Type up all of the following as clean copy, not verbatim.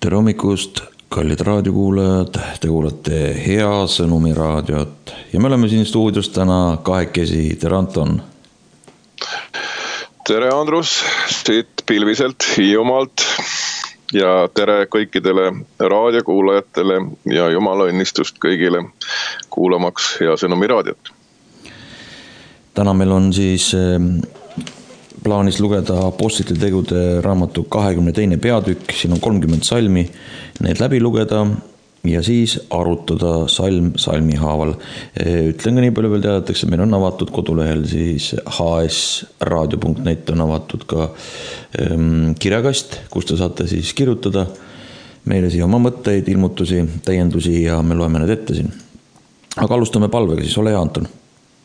Tere hommikust, kallid raadiokuulajad, te kuulate Hea Sõnumi raadiot ja me oleme siin stuudios täna kahekesi. Tere Anton. Tere Andrus, siit pilviselt Hiiumaalt ja tere kõikidele raadiokuulajatele ja jumala õnnistust kõigile kuulamaks Hea Sõnumi raadiot. Täna meil on siis plaanis lugeda Apostlite tegude raamatu 22. peatükk, siin on 30 salmi, need läbi lugeda ja siis arutada salm salmi haaval. Ütlen ka nii palju veel teadatakse, meil on avatud kodulehel siis hsradio.net on avatud ka kirjakast, kus te saate siis kirjutada meile siia oma mõtteid, ilmutusi, täiendusi ja me loeme need ette siin. Aga alustame palvega, siis ole hea, Anton.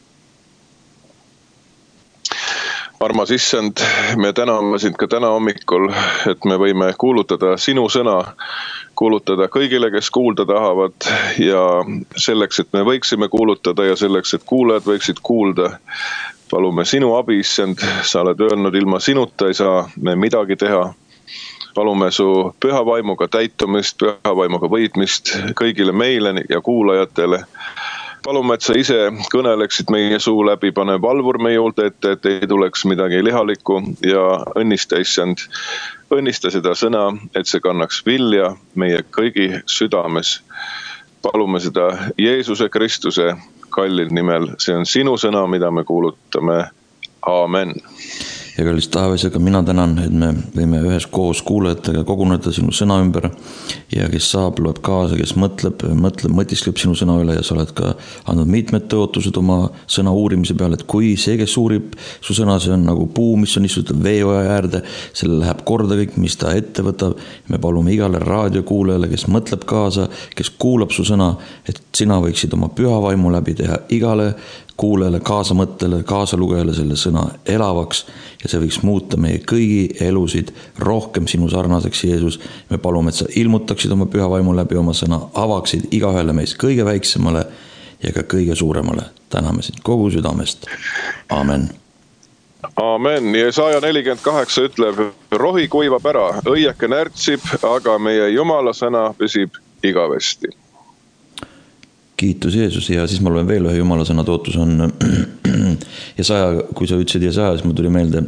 Armas issand, me täname sind ka täna hommikul, et me võime kuulutada sinu sõna, kuulutada kõigile, kes kuulda tahavad ja selleks, et me võiksime kuulutada ja selleks, et kuulajad võiksid kuulda, palume sinu abi, issand, sa oled öelnud, ilma sinuta ei saa me midagi teha. Palume su püha vaimuga täitumist, püha vaimuga võitmist kõigile meile ja kuulajatele. Palume, et sa ise kõneleksid meie suu läbi, pane valvur meie juurde ette, et ei tuleks midagi lihalikku ja õnnista, issand, õnnista seda sõna, et see kannaks vilja meie kõigi südames. Palume seda Jeesuse Kristuse kallil nimel, see on sinu sõna, mida me kuulutame. Aamen. Ja kallis taevas, aga mina tänan, et me võime ühes koos kuulajatega koguneda sinu sõna ümber ja kes saab, loeb kaasa, kes mõtiskleb sinu sõna üle ja sa oled ka andnud mitmed tõotused oma sõna uurimise peale, et kui see, kes uurib su sõna, see on nagu puu, mis on istutud veeoja äärde, selle läheb korda kõik, mis ta ette võtab. Me palume igale raadiokuulajale, kes mõtleb kaasa, kes kuulab su sõna, et sina võiksid oma püha vaimu läbi teha igale kuulajale, kaasamõttele, kaasalugejale selle sõna elavaks ja see võiks muuta meie kõigi elusid rohkem sinu sarnaseks, Jeesus. Me palume, et sa ilmutaksid oma püha vaimu läbi oma sõna, avaksid igaühele meist kõige väiksemale ja ka kõige suuremale. Täname sind kogu südamest. Aamen. Aamen. Jesaja 48 ütleb, rohi kuivab ära, õieke närtsib, aga meie Jumala sõna püsib igavesti. Kiitus Jeesus ja siis ma loen veel ühe Jumala sõna tootus on Jesaja, kui sa ütlesid Jesaja, siis mul tuli meelde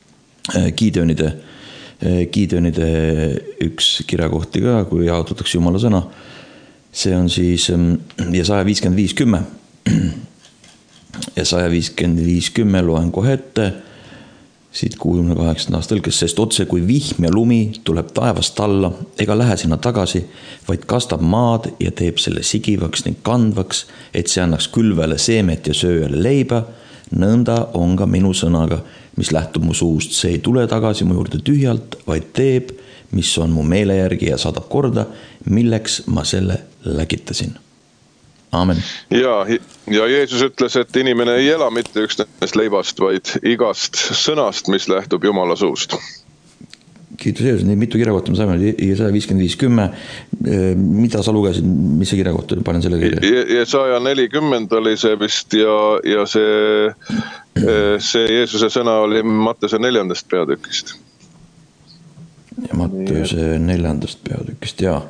Gideonide üks kirjakohti ka, kui jaotatakse Jumala sõna. See on siis Jesaja 55:10. Jesaja 55:10 loen kohe ette. Siit 68 aastalkes, sest otse kui vihm ja lumi tuleb taevast alla, ega lähe sinna tagasi, vaid kastab maad ja teeb selle sigivaks ning kandvaks, et see annaks külvele seemet ja sööjale leiba. Nõnda on ka minu sõnaga, mis lähtub mu suust. See ei tule tagasi mu juurde tühjalt, vaid teeb, mis on mu meele järgi ja saadab korda, milleks ma selle läkitasin. Aamen. Ja Jeesus ütles, et inimene ei ela mitte üksnes leibast, vaid igast sõnast, mis lähtub Jumala suust. Kiitus Jeesus, nii mitu kirjakohta me saime, Jesaja 55:10. Mida sa lugesid, mis see kirjakoht oli, panen selle kirja? Jesaja 40 oli see vist ja see Jeesuse sõna oli Matteuse 4. peatükist. Ja Matteuse 4. peatükist, jaa.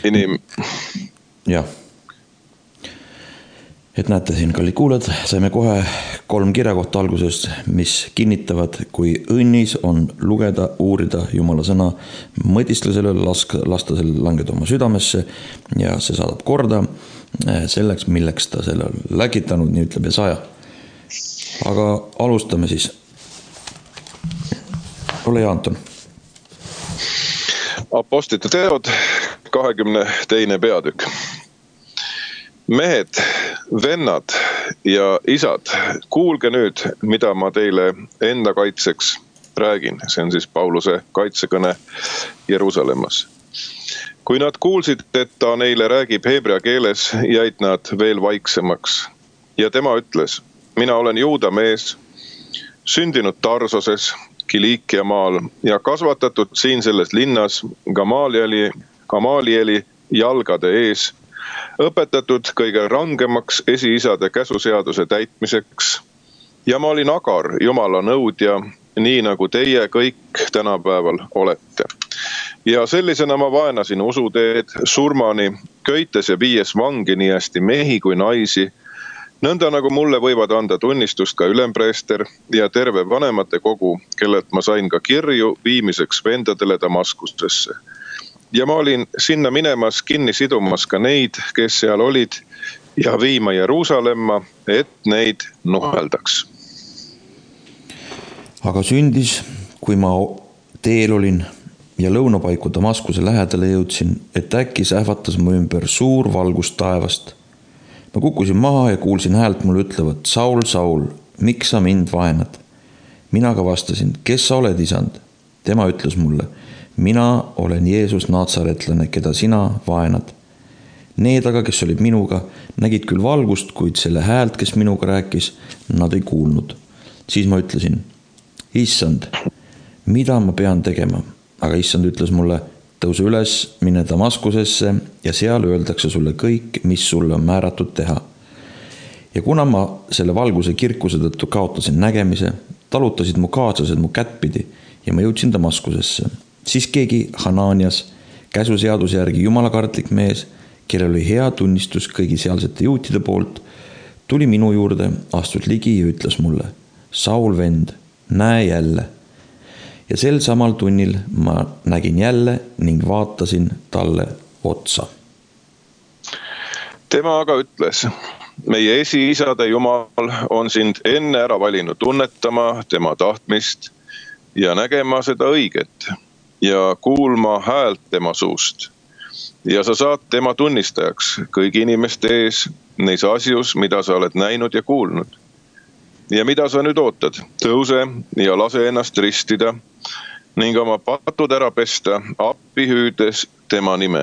Jah. Et näete siin, kallid kuulad, saime kohe 3 kirjakohta algusest, mis kinnitavad, kui õnnis on lugeda, uurida Jumala sõna, mõtistle sellele, lasta selle langeda oma südamesse ja see saadab korda selleks, milleks ta selle on läkitanud, nii ütleb Jesaja. Aga alustame siis. Ole hea, Anton. Apostlite teod, 22. peatükk. Mehed, vennad ja isad, kuulge nüüd, mida ma teile enda kaitseks räägin. See on siis Pauluse kaitsekõne Jeruusalemmas. Kui nad kuulsid, et ta neile räägib heebrea keeles, jäid nad veel vaiksemaks. Ja tema ütles, mina olen juuda mees, sündinud Tarsoses, Kiliikia maal ja kasvatatud siin selles linnas Gamalieli jalgade ees, õpetatud kõige rangemaks esiisade käsuseaduse täitmiseks ja ma olin agar Jumala nõudja, nii nagu teie kõik tänapäeval olete. Ja sellisena ma vaenasin usuteed surmani, köites ja viies vangi nii hästi mehi kui naisi, nõnda nagu mulle võivad anda tunnistust ka ülempreester ja terve vanemate kogu, kellelt ma sain ka kirju viimiseks vendadele Damaskusesse. Ja ma olin sinna minemas kinni sidumas ka neid, kes seal olid, ja viima Jeruusalemma, et neid nuheldaks. Aga sündis, kui ma teel olin ja lõunapaiku Damaskuse lähedale jõudsin, et äkki sähvatas mu ümber suur valgus taevast. Ma kukkusin maha ja kuulsin häält mulle ütlevat: Saul, Saul, miks sa mind vaenad? Mina ka vastasin: kes sa oled, isand? Tema ütles mulle: mina olen Jeesus Naatsaretlane, keda sina vaenad. Need aga, kes olid minuga, nägid küll valgust, kuid selle häält, kes minuga rääkis, nad ei kuulnud. Siis ma ütlesin: issand, mida ma pean tegema? Aga issand ütles mulle: tõuse üles, mine Damaskusesse ja seal öeldakse sulle kõik, mis sulle on määratud teha. Ja kuna ma selle valguse kirkuse tõttu kaotasin nägemise, talutasid mu kaaslased mu kättpidi ja ma jõudsin Damaskusesse. Siis keegi Hananias, käsuseaduse järgi jumalakartlik mees, kellel oli hea tunnistus kõigi sealsete juutide poolt, tuli minu juurde, astus ligi ja ütles mulle: Saul, vend, näe jälle. Ja sel samal tunnil ma nägin jälle ning vaatasin talle otsa. Tema aga ütles: meie esiisade Jumal on sind enne ära valinud tunnetama tema tahtmist ja nägema seda õiget ja kuulma häält tema suust. Ja sa saad tema tunnistajaks kõigi inimeste ees neis asjus, mida sa oled näinud ja kuulnud. Ja mida sa nüüd ootad? Tõuse ja lase ennast ristida ning oma patud ära pesta, appi hüüdes tema nime.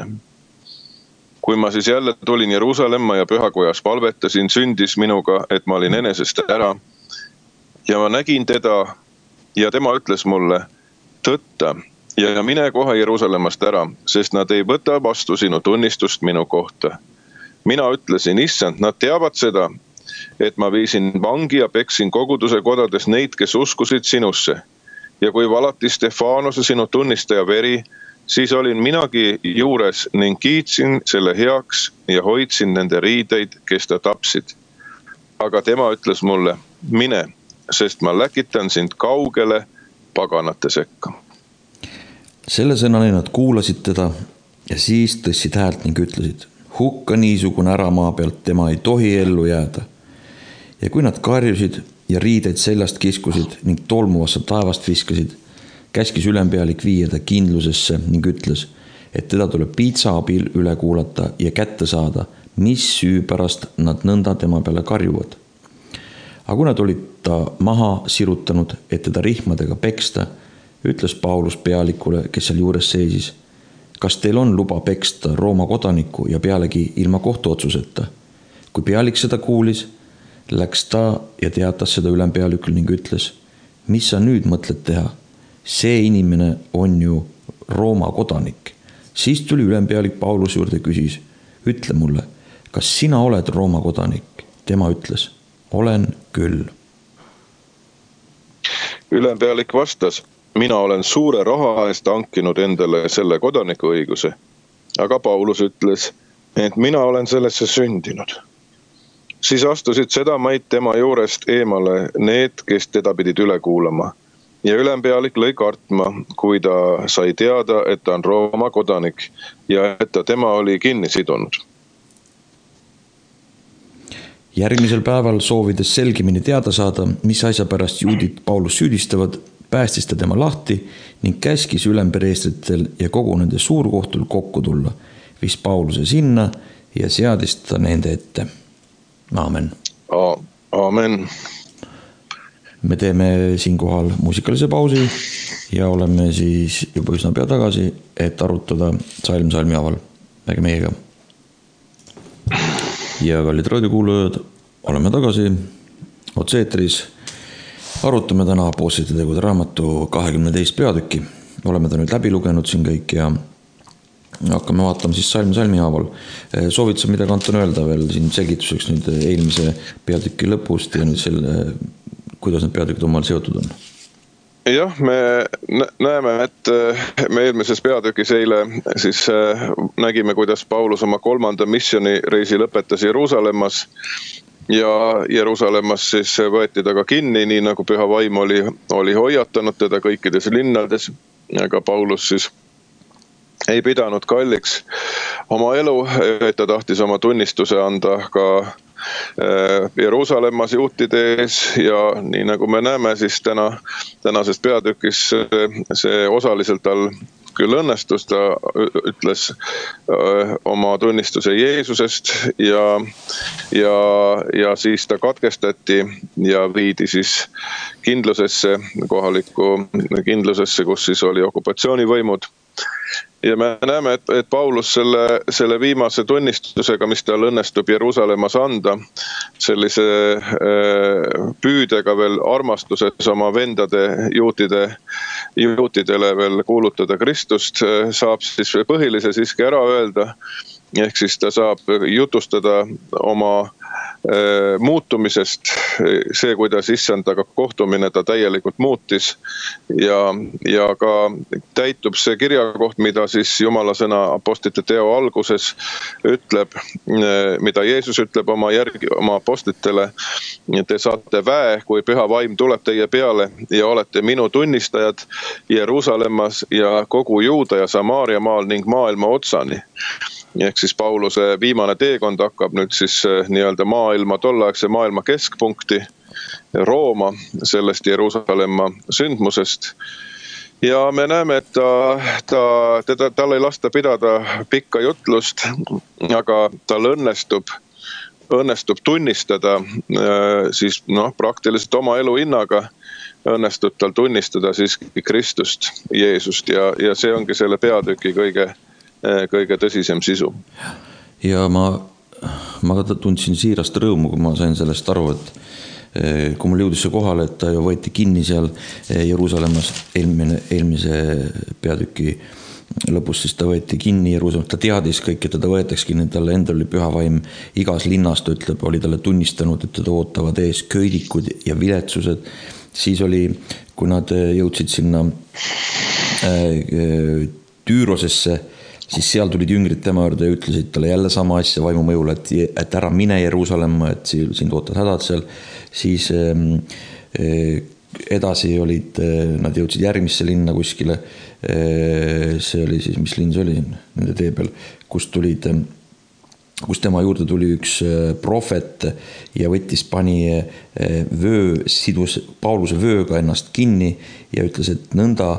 Kui ma siis jälle tulin Jeruusalemma ja pühakojas palvetasin, sündis minuga, et ma olin enesest ära. Ja ma nägin teda ja tema ütles mulle: tõtta ja mine kohe Jeruusalemmast ära, sest nad ei võta vastu sinu tunnistust minu kohta. Mina ütlesin: issand, nad teavad seda, et ma viisin vangi ja peksin koguduse kodades neid, kes uskusid sinusse. Ja kui valati Stefanose sinu tunnistaja veri, siis olin minagi juures ning kiitsin selle heaks ja hoidsin nende riideid, kes ta tapsid. Aga tema ütles mulle: mine, sest ma läkitan sind kaugele paganate sekka. Selle sõnani nad kuulasid teda ja siis tõstsid häält ning ütlesid: hukka niisugune ära maa pealt, tema ei tohi ellu jääda. Ja kui nad karjusid ja riideid seljast kiskusid ning tolmuvasse taevast viskasid, käskis ülempealik viia ta kindlusesse ning ütles, et teda tuleb piitsa abil üle kuulata ja kätte saada, mis süü pärast nad nõnda tema peale karjuvad. Aga kui nad olid ta maha sirutanud, et teda rihmadega peksta, ütles Paulus pealikule, kes seal juures seisis: kas teil on luba peksta Rooma kodanikku ja pealegi ilma kohtuotsuseta? Kui pealik seda kuulis, läks ta ja teatas seda ülempealikul ning ütles: mis sa nüüd mõtled teha? See inimene on ju Rooma kodanik. Siis tuli ülempealik Paulus juurde ja küsis: ütle mulle, kas sina oled Rooma kodanik? Tema ütles: olen küll. Ülempealik vastas: mina olen suure raha eest hankinud endale selle kodanikuõiguse. Aga Paulus ütles, et mina olen sellesse sündinud. Siis astusid seda maid tema juurest eemale need, kes teda pidid üle kuulama. Ja ülempealik lõi kartma, kui ta sai teada, et ta on Rooma kodanik ja et ta tema oli kinni sidunud. Järgmisel päeval soovides selgemini teada saada, mis asja pärast juudid Paulus süüdistavad, päästis ta tema lahti ning käskis ülempreestritel ja kogu nende suurkohtul kokku tulla, viis Pauluse sinna ja seadis ta nende ette. Aamen. Aamen. Me teeme siinkohal muusikalise pausi ja oleme siis juba üsna pea tagasi, et arutada salm salmi haaval. Äge meiega. Ja kallid raadiokuulajad, oleme tagasi otse-eetris. Arutame täna Apostlite tegude raamatu 22 peatükki. Oleme ta nüüd läbi lugenud siin kõik ja hakkame vaatama siis salm salmi haaval. Soovid sa midagi, Anton, öelda veel siin selgituseks nüüd eelmise peatüki lõpust ja nüüd selle, kuidas need peatükid omal seotud on? Jah, me näeme, et me eelmises peatükis eile siis nägime, kuidas Paulus oma 3. missioonireisi lõpetas Jeruusalemmas ja Jeruusalemmas siis võeti ta ka kinni, nii nagu Püha Vaim oli hoiatanud teda kõikides linnades, aga Paulus siis ei pidanud kalliks oma elu, et ta tahtis oma tunnistuse anda ka Jeruusalemmas juutide ees ja nii nagu me näeme, siis tänasest peatükis see osaliselt tal küll õnnestus, ta ütles oma tunnistuse Jeesusest ja siis ta katkestati ja viidi siis kindlusesse, kohalikku kindlusesse, kus siis oli okupatsioonivõimud. Ja me näeme, et Paulus selle viimase tunnistusega, mis tal õnnestub Jeruusalemmas anda, sellise püüdega veel armastuses oma vendade juutidele veel kuulutada Kristust, saab siis põhilise siiski ära öelda, ehk siis ta saab jutustada oma muutumisest, see, kuidas issandaga kohtumine ta täielikult muutis ja ka täitub see kirjakoht, mida siis Jumala sõna apostlite teo alguses ütleb, mida Jeesus ütleb oma apostlitele, te saate väe, kui Püha Vaim tuleb teie peale ja olete minu tunnistajad Jeruusalemmas ja kogu Juuda ja Samaaria maal ning maailma otsani. Ehk siis Pauluse viimane teekond hakkab nüüd siis nii-öelda tolleaegse maailma keskpunkti Rooma, sellest Jeruusalemma sündmusest. Ja me näeme, et tal ei lasta pidada pikka jutlust, aga tal õnnestub tunnistada siis praktiliselt oma elu hinnaga, õnnestub tal tunnistada siiski Kristust, Jeesust ja see ongi selle peatüki kõige tõsisem sisu. Ja ma ka tundsin siirast rõõmu, kui ma sain sellest aru, et kui mul jõudis see kohale, et ta ju võeti kinni seal Jeruusalemmas eelmise peatüki lõpus, siis ta võeti kinni Jeruusalemmas, ta teadis kõik, et teda võetaks kinni, talle endal oli Püha Vaim igas linnas, ta ütleb, oli talle tunnistanud, et teda ootavad ees köidikud ja viletsused. Siis oli, kui nad jõudsid sinna Tüürosesse, siis seal tulid jüngrid tema juurde ja ütlesid talle jälle sama asja vaimu mõjul, et ära mine Jeruusalemma, et sind ootad hädad seal. Siis edasi nad jõudsid järgmisse linna kuskile. See oli siis, mis linn see oli nende tee peal, kus tema juurde tuli üks prohvet ja pani vöö, sidus Pauluse vööga ennast kinni ja ütles, et nõnda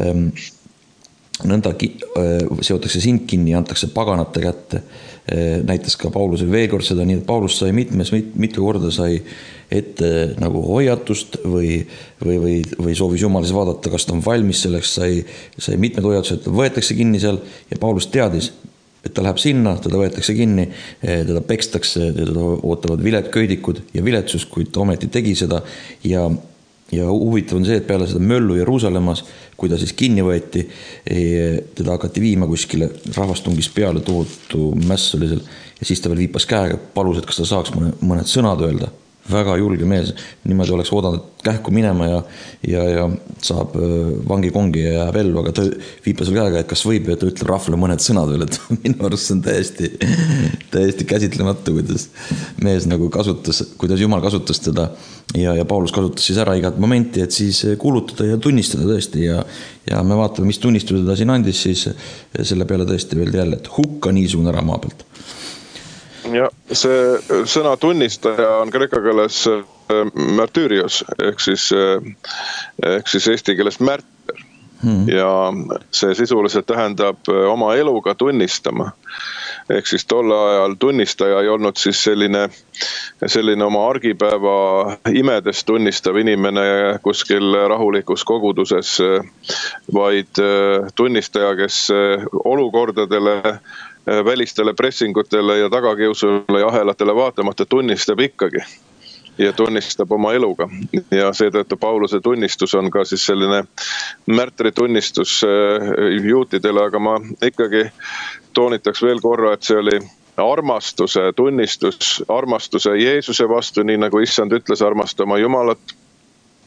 seotakse sind kinni ja antakse paganate kätte. Näitas ka Pauluse veel kord seda, nii et Paulus sai mitu korda sai ette nagu hoiatust või soovis Jumalis vaadata, kas ta on valmis selleks, sai mitmed hoiatused, võetakse kinni seal ja Paulus teadis, et ta läheb sinna, teda võetakse kinni, teda pekstakse, teda ootavad köidikud ja viletsus, kuid ta ometi tegi seda ja huvitav on see, et peale seda möllu Jeruusalemmas, kui ta siis kinni võeti, teda hakati viima kuskile, rahvas tungis peale, tohutu mäss oli seal ja siis ta veel viipas käega, palus, et kas ta saaks mõned sõnad öelda. Väga julge mees, niimoodi oleks oodanud kähku minema ja saab vangikongi ja jääb ellu, aga ta viipas veel käega, et kas võib, et ta ütleb rahvale mõned sõnad veel, et minu arust see on täiesti käsitlematu, kuidas mees nagu kuidas Jumal kasutas teda ja Paulus kasutas siis ära igat momenti, et siis kuulutada ja tunnistada tõesti ja me vaatame, mis tunnistused ta siin andis, siis selle peale tõesti veel jälle, et hukka niisugune ära maa pealt. Ja see sõna tunnistaja on kreeka keeles martyrios, ehk siis eesti keeles märter. Ja see sisuliselt tähendab oma eluga tunnistama. Ehk siis tolle ajal tunnistaja ei olnud siis selline oma argipäeva imedes tunnistav inimene kuskil rahulikus koguduses, vaid tunnistaja, kes olukordadele, välistele pressingutele ja tagakiusule ja ahelatele vaatamata tunnistab ikkagi ja tunnistab oma eluga. Ja seetõttu Pauluse tunnistus on ka siis selline märtri tunnistus juutidele, aga ma ikkagi toonitaks veel korra, et see oli armastuse tunnistus, armastuse Jeesuse vastu, nii nagu issand ütles, armasta oma Jumalat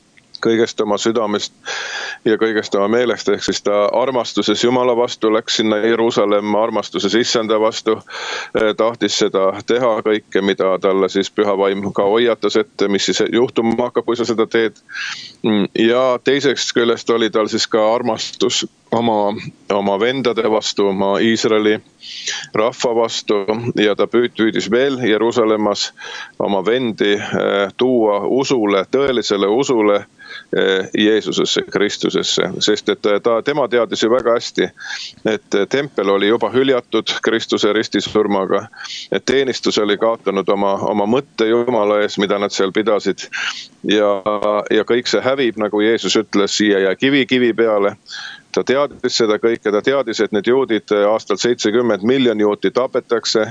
kõigest oma südamest ja kõigest oma meelest, ehk siis ta armastuses Jumala vastu läks sinna Jeruusalemma, armastuses issanda vastu, tahtis seda teha kõike, mida talle siis püha vaim ka hoiatas ette, mis siis juhtuma hakkab, kui sa seda teed. Ja teiseks küljest oli tal siis ka armastus oma vendade vastu, oma Iisraeli rahva vastu, ja ta püüdis veel Jeruusalemmas oma vendi tuua usule, tõelisele usule Jeesusesse, Kristusesse, sest et tema teadis ju väga hästi, et tempel oli juba hüljatud Kristuse ristisurmaga, et teenistus oli kaotanud oma mõtte Jumala ees, mida nad seal pidasid, ja kõik see hävib, nagu Jeesus ütles, siia ja kivi peale. Ta teadis seda kõike, ta teadis, et need juudid aastal 70 miljon juuti tapetakse,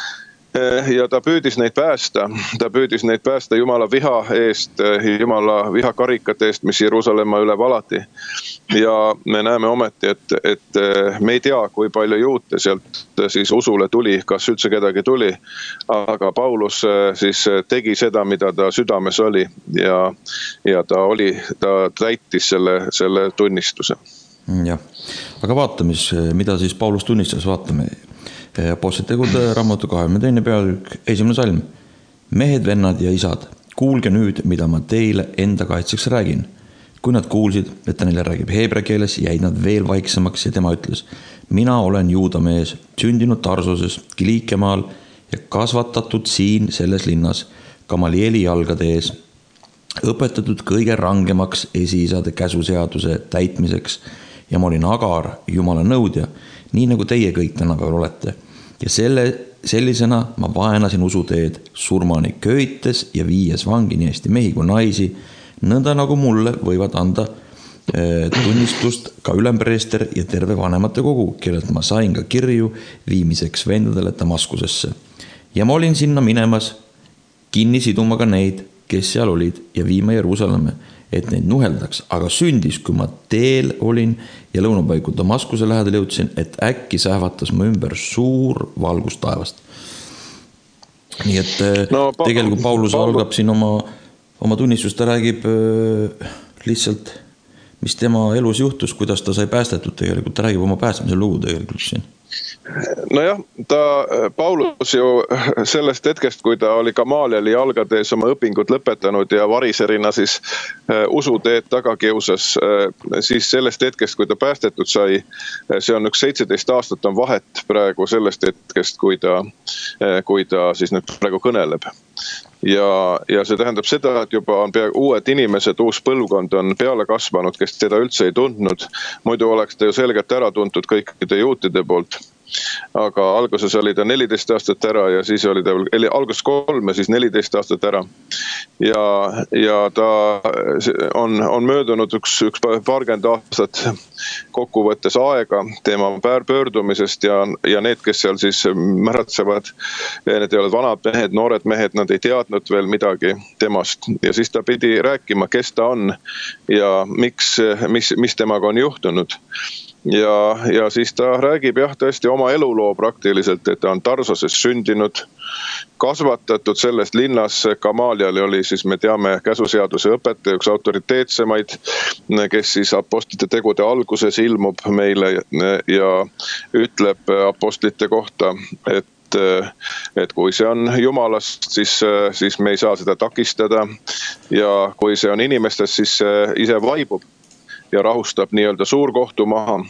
ja ta püüdis neid päästa Jumala viha eest, Jumala vihakarikate eest, mis Jeruusalemma üle valati. Ja me näeme ometi, et me ei tea, kui palju juute sealt siis usule tuli, kas üldse kedagi tuli, aga Paulus siis tegi seda, mida ta südames oli, ja ta täitis selle tunnistuse. Jah, aga vaatame, mida siis Paulus tunnistas, vaatame. Apostlite tegude raamatu 22. peatükk, 1. salm. Mehed, vennad ja isad, kuulge nüüd, mida ma teile enda kaitseks räägin. Kui nad kuulsid, et ta neile räägib heebrea keeles, jäid nad veel vaiksemaks ja tema ütles: mina olen juuda mees, sündinud Tarsoses, Kiliikiamaal ja kasvatatud siin selles linnas Gamalieli jalgade ees, õpetatud kõige rangemaks esiisade käsuseaduse täitmiseks, ja ma olin agar, Jumala nõudja, nii nagu teie kõik tänapäeval olete. Ja sellisena ma vaenasin usuteed surmani, köites ja viies vangi nii hästi mehi kui naisi, nõnda nagu mulle võivad anda tunnistust ka ülempreester ja terve vanemate kogu, kellelt ma sain ka kirju viimiseks vendadele Damaskusesse. Ja ma olin sinna minemas, kinni siduma ka neid, kes seal olid, ja viima Jeruusalemme, et neid nuheldaks, aga sündis, kui ma teel olin ja lõunapaiku Damaskuse lähedal jõudsin, et äkki sähvatas ma ümber suur valgus taevast. Nii et tegelikult Paulus algab siin oma tunnistust, ta räägib lihtsalt, mis tema elus juhtus, kuidas ta sai päästetud tegelikult, ta räägib oma päästmise lugu tegelikult siin. Nojah, Paulus ju sellest hetkest, kui ta oli Gamalieli jalgades oma õpingud lõpetanud ja variserina siis usuteed taga kiusas, siis sellest hetkest, kui ta päästetud sai, see on üks 17 aastat on vahet praegu sellest hetkest, kui ta siis nüüd praegu kõneleb. Ja see tähendab seda, et juba on peaaegu uued inimesed, uus põlvkond on peale kasvanud, kes teda üldse ei tundnud. Muidu oleks ta ju selgelt ära tuntud kõikide juutide poolt. Aga alguses oli ta 14 aastat ära ja siis oli ta alguses 3 ja siis 14 aastat ära. Ja ta on möödunud üks paarkümmend aastat kokkuvõttes aega tema pöördumisest ja need, kes seal siis märatsevad, need ei ole vanad mehed, noored mehed, nad ei teadnud veel midagi temast. Ja siis ta pidi rääkima, kes ta on ja mis temaga on juhtunud. Ja siis ta räägib tõesti oma eluloo praktiliselt, et ta on Tarsoses sündinud, kasvatatud selles linnas. Gamaliel oli siis, me teame, käsuseaduse õpetaja, üks autoriteetsemaid, kes siis apostlite tegude alguses ilmub meile ja ütleb apostlite kohta, et kui see on Jumalast, siis me ei saa seda takistada ja kui see on inimestest, siis ise vaibub ja rahustab nii-öelda suurkohtu maha.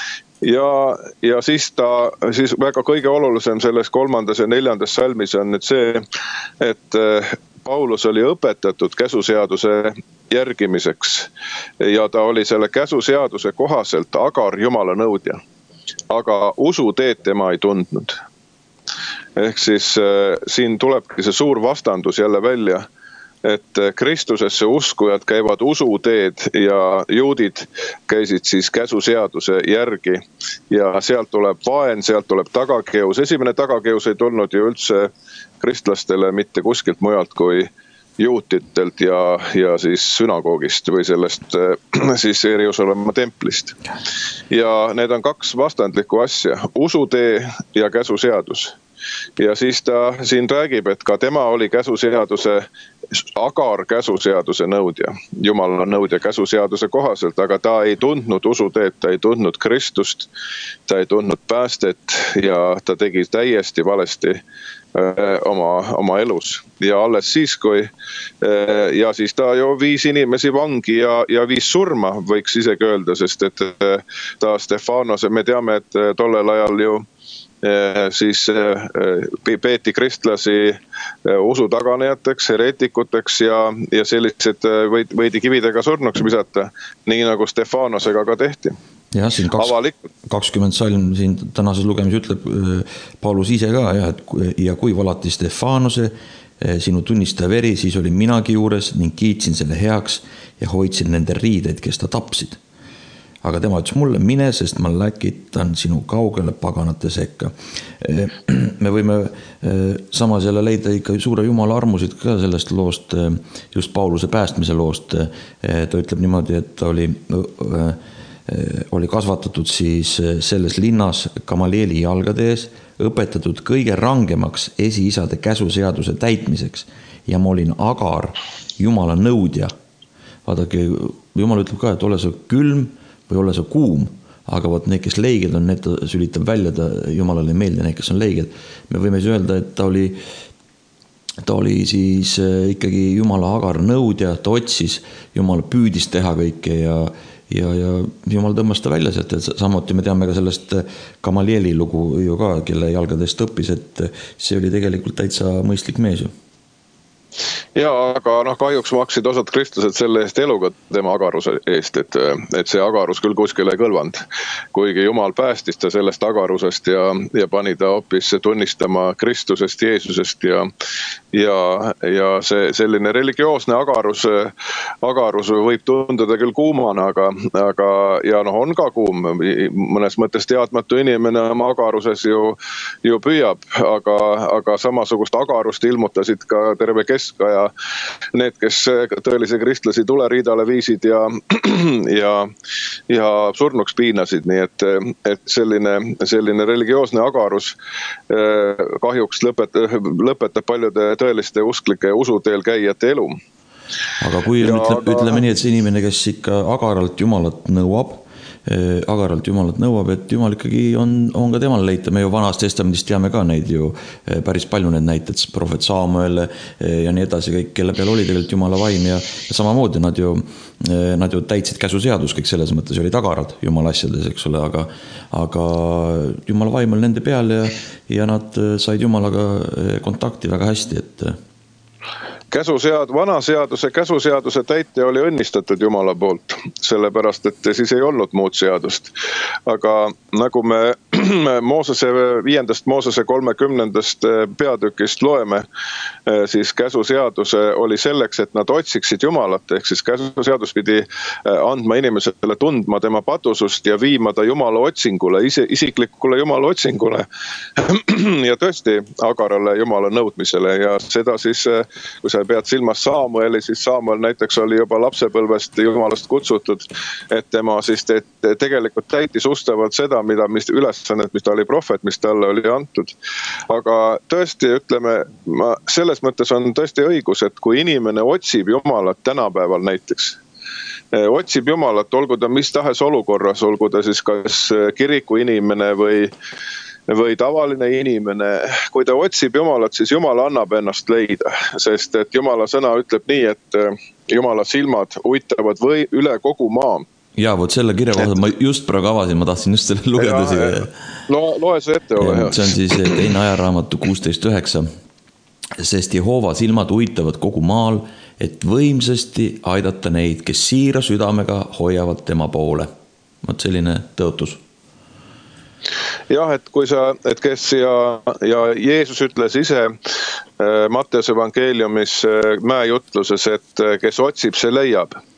Ja siis väga kõige olulisem selles 3. ja 4. salmis on nüüd see, et Paulus oli õpetatud käsuseaduse järgimiseks ja ta oli selle käsuseaduse kohaselt agar Jumala nõudja, aga usuteed tema ei tundnud. Ehk siis siin tulebki see suur vastandus jälle välja, et Kristusesse uskujad käivad usuteed ja juudid käisid siis käsuseaduse järgi ja sealt tuleb vaen, sealt tuleb tagakeus. Esimene tagakeus ei tulnud ju üldse kristlastele mitte kuskilt mujalt kui juutitelt ja siis sünagoogist või sellest siis Jeruusalemma templist. Ja need on 2 vastandlikku asja, usutee ja käsuseadus. Ja siis ta siin räägib, et ka tema oli käsuseaduse Agar käsuseaduse nõudja. Jumal on nõudja käsuseaduse kohaselt, aga ta ei tundnud usuteed, ta ei tundnud Kristust, ta ei tundnud päästet ja ta tegi täiesti valesti oma elus. Ja alles siis, ja siis ta ju viis inimesi vangi ja viis surma, võiks isegi öelda, sest et ta Stefanose, me teame, et tollel ajal ju siis peeti kristlasi usu taganejateks, hereetikuteks ja sellised võidi kividega surnuks visata, nii nagu Stefanosega ka tehti. Jah, siin 20 salm siin tänases lugemis ütleb Paulus ise ka, ja kui valati Stefanose, sinu tunnistaja veri, siis olin minagi juures ning kiitsin selle heaks ja hoidsin nende riideid, kes ta tapsid. Aga tema ütles mulle, mine, sest ma läkitan sinu kaugele paganate sekka. Me võime samas jälle leida ikka suure Jumala armusid ka sellest loost, just Pauluse päästmise loost. Ta ütleb niimoodi, et ta oli kasvatatud siis selles linnas Gamalieli jalgade ees, õpetatud kõige rangemaks esiisade käsuseaduse täitmiseks ja ma olin Agar, Jumala nõudja. Vaadake, Jumal ütleb ka, et ole sa külm või ole sa kuum, aga vaat need, kes leiged on, need ta sülitab välja, ta Jumalale ei meeldi, need, kes on leiged. Me võime siis öelda, et ta oli siis ikkagi Jumala Agar nõudja, ta otsis, Jumal püüdis teha kõike ja Jumal tõmbas ta välja sealt, et samuti me teame ka sellest Gamalieli lugu ju ka, kelle jalgadest õppis, et see oli tegelikult täitsa mõistlik mees ju. Ja, aga kahjuks maksid osad kristlased selle eest eluga tema agaruse eest, et see agarus küll kuskil ei kõlvanud. Kuigi Jumal päästis ta sellest agarusest ja pani ta hoopis tunnistama Kristusest, Jeesusest ja see selline religioosne agarus võib tunduda küll kuumana, aga on ka kuum. Mõnes mõttes teadmatu inimene oma agaruses ju püüab, aga samasugust agarust ilmutasid ka terve keskaja need, kes tõelise kristlasi tuleriidale viisid ja surnuks piinasid, nii et selline religioosne agarus kahjuks lõpetab paljude tõeliste usklike usuteel käijate elu. Aga kui ütleme nii, et see inimene, kes ikka agaralt Jumalat nõuab, et Jumal ikkagi on ka temal leita. Me ju Vanas Testamendis teame ka neid ju päris palju need näited, prohvet Samuel ja nii edasi, kõik, kelle peal oli tegelikult Jumala vaim ja samamoodi nad ju täitsid käsuseadus, kõik selles mõttes olid agarad Jumala asjades, eks ole, aga Jumala vaim oli nende peal ja nad said Jumalaga kontakti väga hästi, et vana seaduse käsuseaduse täitja oli õnnistatud Jumala poolt, sellepärast, et siis ei olnud muud seadust. Aga nagu me Moosese 5. Moosese 30. peatükist loeme, siis käsuseaduse oli selleks, et nad otsiksid Jumalat, ehk siis käsuseadus pidi andma inimesele tundma tema patusust ja viima ta Jumala otsingule, isiklikule Jumala otsingule ja tõesti agarale Jumala nõudmisele ja seda siis, kui sa pead silmas Samueli, siis Samuel näiteks oli juba lapsepõlvest Jumalast kutsutud, et tema siis tegelikult täitis ustavalt seda, mis ülesannet, mis ta oli prohvet, mis talle oli antud. Aga tõesti, ütleme, selles mõttes on tõesti õigus, et kui inimene otsib Jumalat tänapäeval näiteks, otsib Jumalat, olgu ta mis tahes olukorras, olgu ta siis kas kiriku inimene või tavaline inimene, kui ta otsib Jumalat, siis Jumal annab ennast leida, sest et Jumala sõna ütleb nii, et Jumala silmad uitavad üle kogu maa. Ja, vot selle kirja kohta ma just praegu avasin, ma tahtsin just selle lugeda siga. Loe see ette, ole hea. See on siis teine ajaraamatu 16.9. Sest Jehova silmad uitavad kogu maal, et võimsasti aidata neid, kes siira südamega hoiavad tema poole. Vot selline tõotus. Jah, et kes ja Jeesus ütles ise Matteuse evangeeliumis mäejutluses, et kes otsib, see leiab.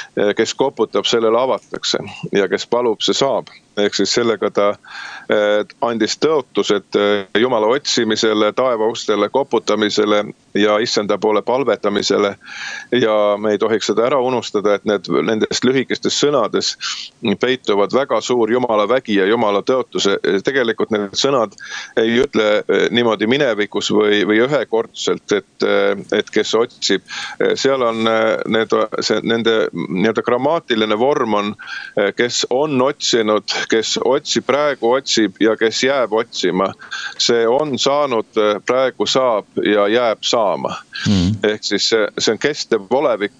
kes koputab, sellele avatakse ja kes palub, see saab. Ehk siis sellega ta andis tõotused Jumala otsimisele, taeva ustele koputamisele ja issanda poole palvetamisele. Ja me ei tohiks seda ära unustada, et nendest lühikestes sõnades peituvad väga suur Jumala vägi ja Jumala tõotuse. Tegelikult need sõnad ei ütle niimoodi minevikus või ühekordselt, et kes otsib. Seal on nende nii-öelda grammaatiline vorm on, kes on otsinud, kes praegu otsib ja kes jääb otsima. See on saanud, praegu saab ja jääb saama. Ehk siis see on kestev olevik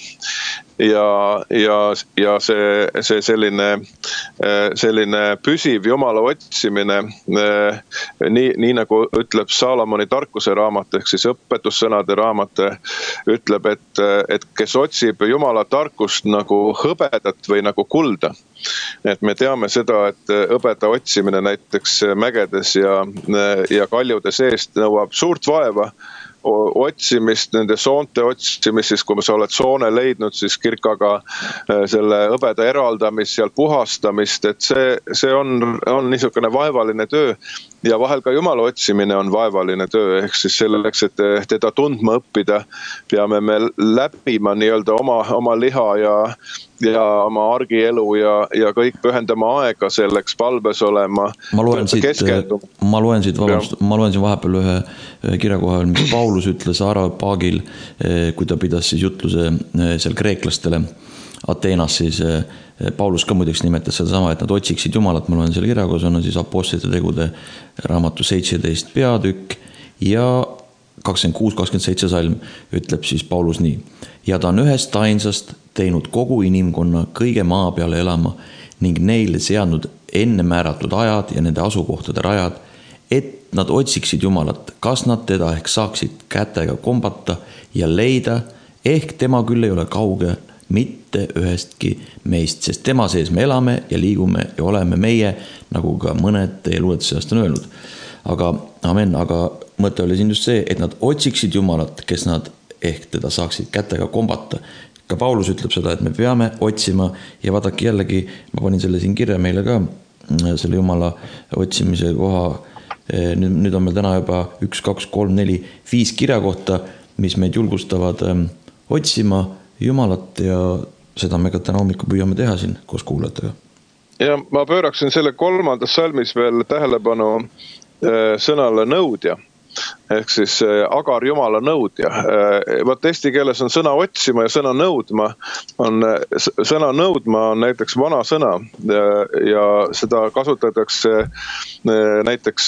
ja see selline püsiv Jumala otsimine, nii nagu ütleb Saalomoni tarkuse raamat, ehk siis õpetussõnade raamat, ütleb, et kes otsib Jumala tarkust nagu hõbedat või nagu kulda. Et me teame seda, et hõbeda otsimine näiteks mägedes ja kaljude seest nõuab suurt vaeva, otsimist, nende soonte otsimist, siis kui sa oled soone leidnud, siis kirkaga selle hõbeda eraldamist, seal puhastamist, et see on niisugune vaevaline töö ja vahel ka Jumala otsimine on vaevaline töö, ehk siis selleks, et teda tundma õppida, peame me läbima nii-öelda oma liha ja oma argielu ja kõik pühendama aega selleks, palves olema. Ma loen siit vahepeal ühe kirjakoha, mis Paulus ütles Areopagil, kui ta pidas siis jutluse seal kreeklastele Ateenas, siis Paulus ka muideks nimetas seda sama, et nad otsiksid Jumalat. Ma loen selle kirjakohas, on siis Apostlite tegude raamatu 17 peatükk ja 26-27 salm ütleb siis Paulus nii. Ja ta on ühest ainsast teinud kogu inimkonna kõige maa peale elama ning neile seadnud enne määratud ajad ja nende asukohtade rajad, et nad otsiksid Jumalat, kas nad teda ehk saaksid kätega kombata ja leida, ehk tema küll ei ole kauge mitte ühestki meist, sest tema sees me elame ja liigume ja oleme meie, nagu ka mõned teie luuletuse seast on öelnud. Aga mõte oli siin just see, et nad otsiksid Jumalat, kes nad ehk teda saaksid kätega kombata. Ka Paulus ütleb seda, et me peame otsima ja vaadake jällegi, ma panin selle siin kirja meile ka, selle Jumala otsimise koha. Nüüd on meil täna juba 1, 2, 3, 4, 5 kirja kohta, mis meid julgustavad otsima Jumalat ja seda me ka täna hommikul püüame teha siin koos kuulajatega. Ja ma pööraksin selle 3. salmis veel tähelepanu sõnale nõudja. Ehk siis agar Jumala nõudja. Võt eesti keeles on sõna otsima ja sõna nõudma. Sõna nõudma on näiteks vana sõna ja seda kasutatakse näiteks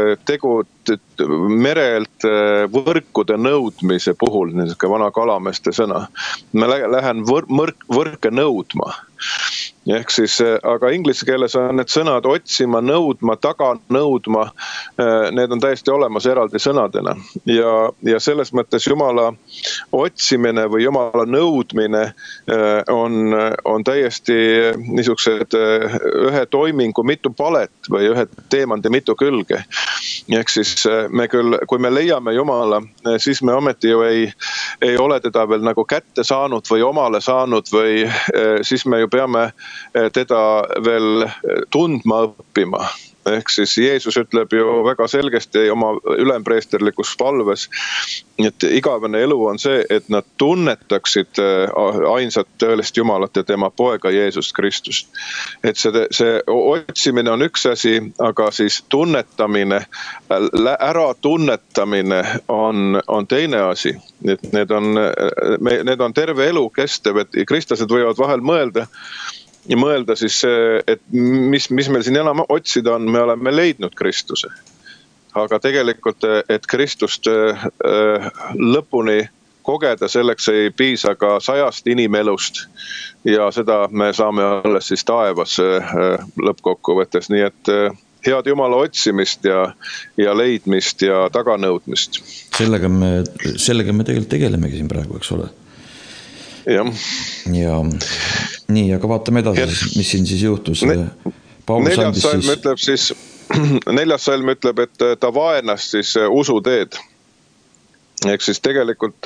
merelt võrkude nõudmise puhul, niisugune vana kalameeste sõna. Ma lähen võrke nõudma. Ehk siis, aga inglise keeles on need sõnad otsima, nõudma, taga nõudma, need on täiesti olemas eraldi sõnadena. Ja selles mõttes Jumala otsimine või Jumala nõudmine on täiesti niisugused ühe toimingu mitu palet või ühe teemandi mitu külge. Ehk siis me küll, kui me leiame Jumala, siis me ometi ju ei ole teda veel nagu kätte saanud või omale saanud või siis me ju peame teda veel tundma õppima. Ehk siis Jeesus ütleb ju väga selgesti oma ülempreesterlikus palves, et igavene elu on see, et nad tunnetaksid ainsat tõelist Jumalat ja tema poega Jeesust Kristust. Et see otsimine on üks asi, aga siis tunnetamine, ära tunnetamine on teine asi. Et need on terve elu kestev, et kristlased võivad vahel mõelda siis, et mis meil siin enam otsida on, me oleme leidnud Kristuse. Aga tegelikult, et Kristust lõpuni kogeda, selleks ei piisa ka 100 inimelust ja seda me saame alles siis taevas lõppkokkuvõttes. Nii et head Jumala otsimist ja leidmist ja taganõudmist. Sellega me tegelikult tegelemegi siin praegu, eks ole? Ja nii, aga vaatame edasi, mis siin siis juhtus. 4. salm ütleb, et ta vaenas siis usuteed. Ehk siis tegelikult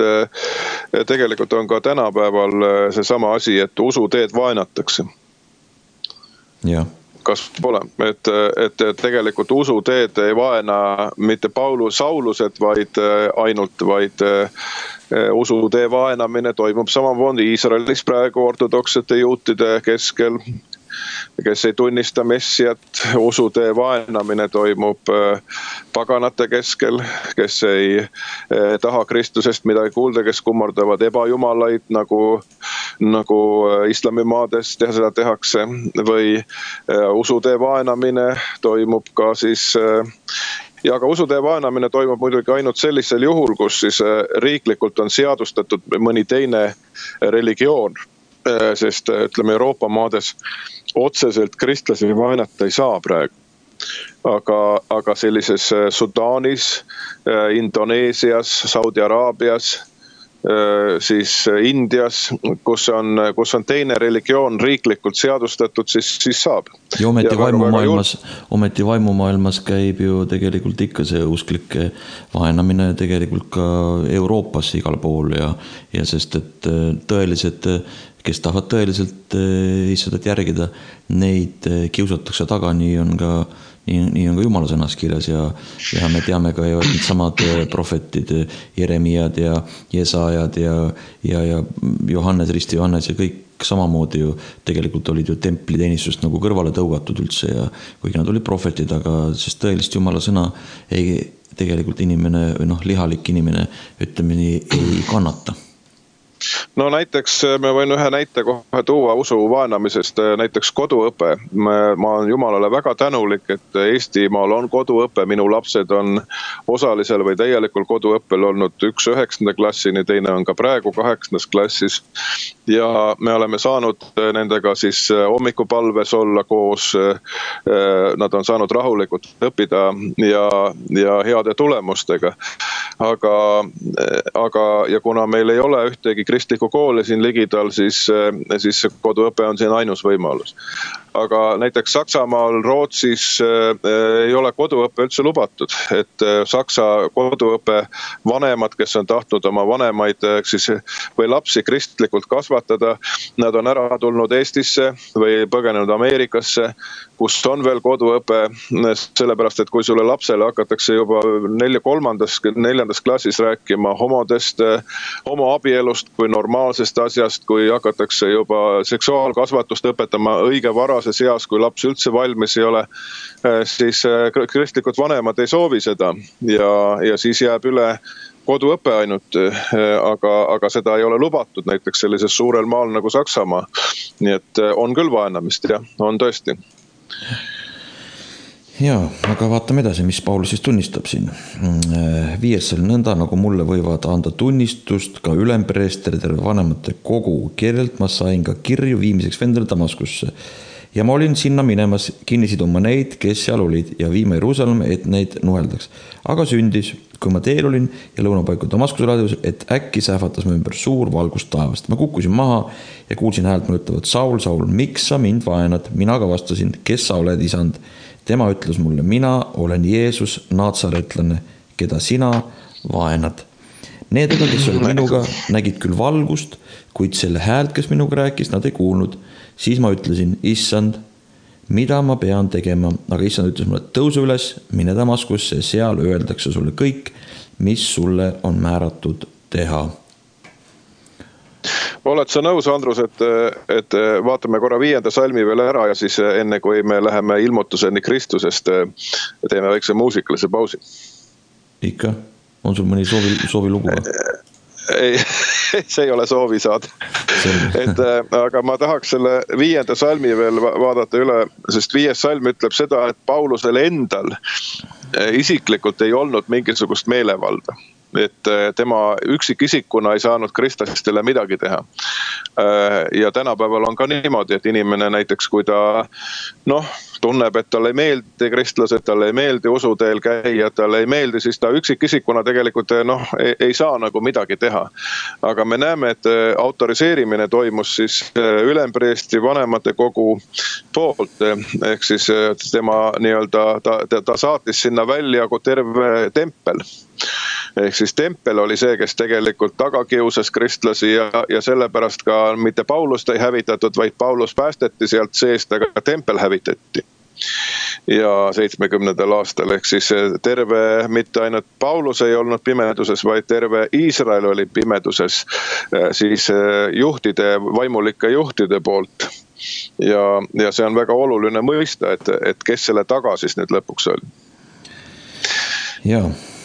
on ka tänapäeval see sama asi, et usuteed vaenatakse. Jah. Kas pole? Et tegelikult usuteed ei vaena mitte Saulused, vaid usutee vaenamine toimub samamoodi Iisraelis praegu ortodoksete juutide keskel, kes ei tunnista Messiat. Usutee vaenamine toimub paganate keskel, kes ei taha Kristusest midagi kuulda, kes kummardavad ebajumalaid, nagu islamimaades seda tehakse, või usutee vaenamine toimub ka siis, ja ka usutee vaenamine toimub muidugi ainult sellisel juhul, kus siis riiklikult on seadustatud mõni teine religioon, sest ütleme Euroopa maades otseselt kristlasi vaenata ei saa praegu. Aga sellises Sudaanis, Indoneesias, Saudi Araabias, siis Indias, kus on teine religioon riiklikult seadustatud, siis saab. Ja ometi vaimumaailmas käib ju tegelikult ikka see usklike vaenamine tegelikult ka Euroopas igal pool ja sest et tõeliselt, kes tahavad tõeliselt Iissadat järgida, neid kiusatakse taga, nii on ka Jumala sõnas kirjas ja me teame ka ju, et need samad prohvetid, Jeremiad ja Jesajad ja Johannes, Risti Johannes ja kõik samamoodi ju tegelikult olid ju templiteenistust nagu kõrvale tõugatud üldse ja kuigi nad olid prohvetid, aga sest tõelist Jumala sõna tegelikult inimene, lihalik inimene, ütleme nii, ei kannata. No näiteks me võin ühe näite kohe tuua usu vaenamisest, näiteks koduõpe. Ma olen Jumalale väga tänulik, et Eestimaal on koduõpe, minu lapsed on osalisel või täielikul koduõppel olnud 1 9. klassini, teine on ka praegu 8. klassis ja me oleme saanud nendega siis hommikupalves olla koos, nad on saanud rahulikult õppida ja heade tulemustega. Ja kuna meil ei ole ühtegi kristlikku kooli siin ligidal, siis koduõpe on siin ainus võimalus. Aga näiteks Saksamaal, Rootsis ei ole koduõpe üldse lubatud, et Saksa koduõpe vanemad, kes on tahtnud oma vanemaid või lapsi kristlikult kasvatada, nad on ära tulnud Eestisse või põgenenud Ameerikasse, kus on veel koduõpe, sellepärast, et kui sulle lapsele hakatakse juba 4. klassis rääkima homodest, homoabielust kui normaalsest asjast, kui hakatakse juba seksuaalkasvatust õpetama õige varases eas, kui laps üldse valmis ei ole, siis kristlikud vanemad ei soovi seda ja siis jääb üle koduõpe ainult, aga seda ei ole lubatud näiteks sellises suurel maal nagu Saksamaa. Nii et on küll vaenamist, jah, on tõesti. Jaa, aga vaatame edasi, mis Paulus siis tunnistab siin. 5. nõnda, nagu mulle võivad anda tunnistust ka ülempreester terve vanemate kogu, kellelt ma sain ka kirju viimiseks vendele Damaskusse. Ja ma olin sinna minemas, kinnisiduma neid, kes seal olid ja viima Jeruusalem, et neid nuheldaks. Aga sündis, kui ma teel olin ja lõunapaiku Damaskuse raadios, et äkki sähvatas ma ümber suur valgust taevast. Ma kukkusin maha ja kuulsin häält mõjutavat: Saul, Saul, miks sa mind vaenad? Mina ka vastasin: kes sa oled, isand? Tema ütles mulle: mina olen Jeesus, Naatsaretlane, keda sina vaenad. Need aga, kes olid minuga, nägid küll valgust, kuid selle häält, kes minuga rääkis, nad ei kuulnud. Siis ma ütlesin: issand, mida ma pean tegema? Aga issand ütles mulle: tõusu üles, mine Damaskusse, seal öeldakse sulle kõik, mis sulle on määratud teha. Oled sa nõus, Andrus, et vaatame korra 5. salmi veel ära ja siis enne kui me läheme ilmutuseni Kristusest, teeme väikse muusikalise pausi. Ikka? On sul mõni soovi lugu? Ei, see ei ole soovisaad. Aga ma tahaks selle 5. salmi veel vaadata üle, sest 5. salm ütleb seda, et Paulusel endal isiklikult ei olnud mingisugust meelevalda. Et tema üksikisikuna ei saanud kristlastele midagi teha. Ja tänapäeval on ka niimoodi, et inimene näiteks, kui ta tunneb, et talle ei meeldi kristlased, talle ei meeldi usuteel käia, talle ei meeldi, siis ta üksikisikuna tegelikult ei saa nagu midagi teha. Aga me näeme, et autoriseerimine toimus siis ülempreestri vanemate kogu poolt, ehk siis tema ta saatis sinna välja terve tempel. Ehk siis tempel oli see, kes tegelikult taga kiusas kristlasi ja sellepärast ka mitte Paulust ei hävitatud, vaid Paulus päästeti sealt seest, aga tempel hävitati. Ja 70. aastal, ehk siis terve, mitte ainult Paulus ei olnud pimeduses, vaid terve Iisrael oli pimeduses siis juhtide, vaimulike juhtide poolt. Ja see on väga oluline mõista, et kes selle taga siis nüüd lõpuks oli. Ja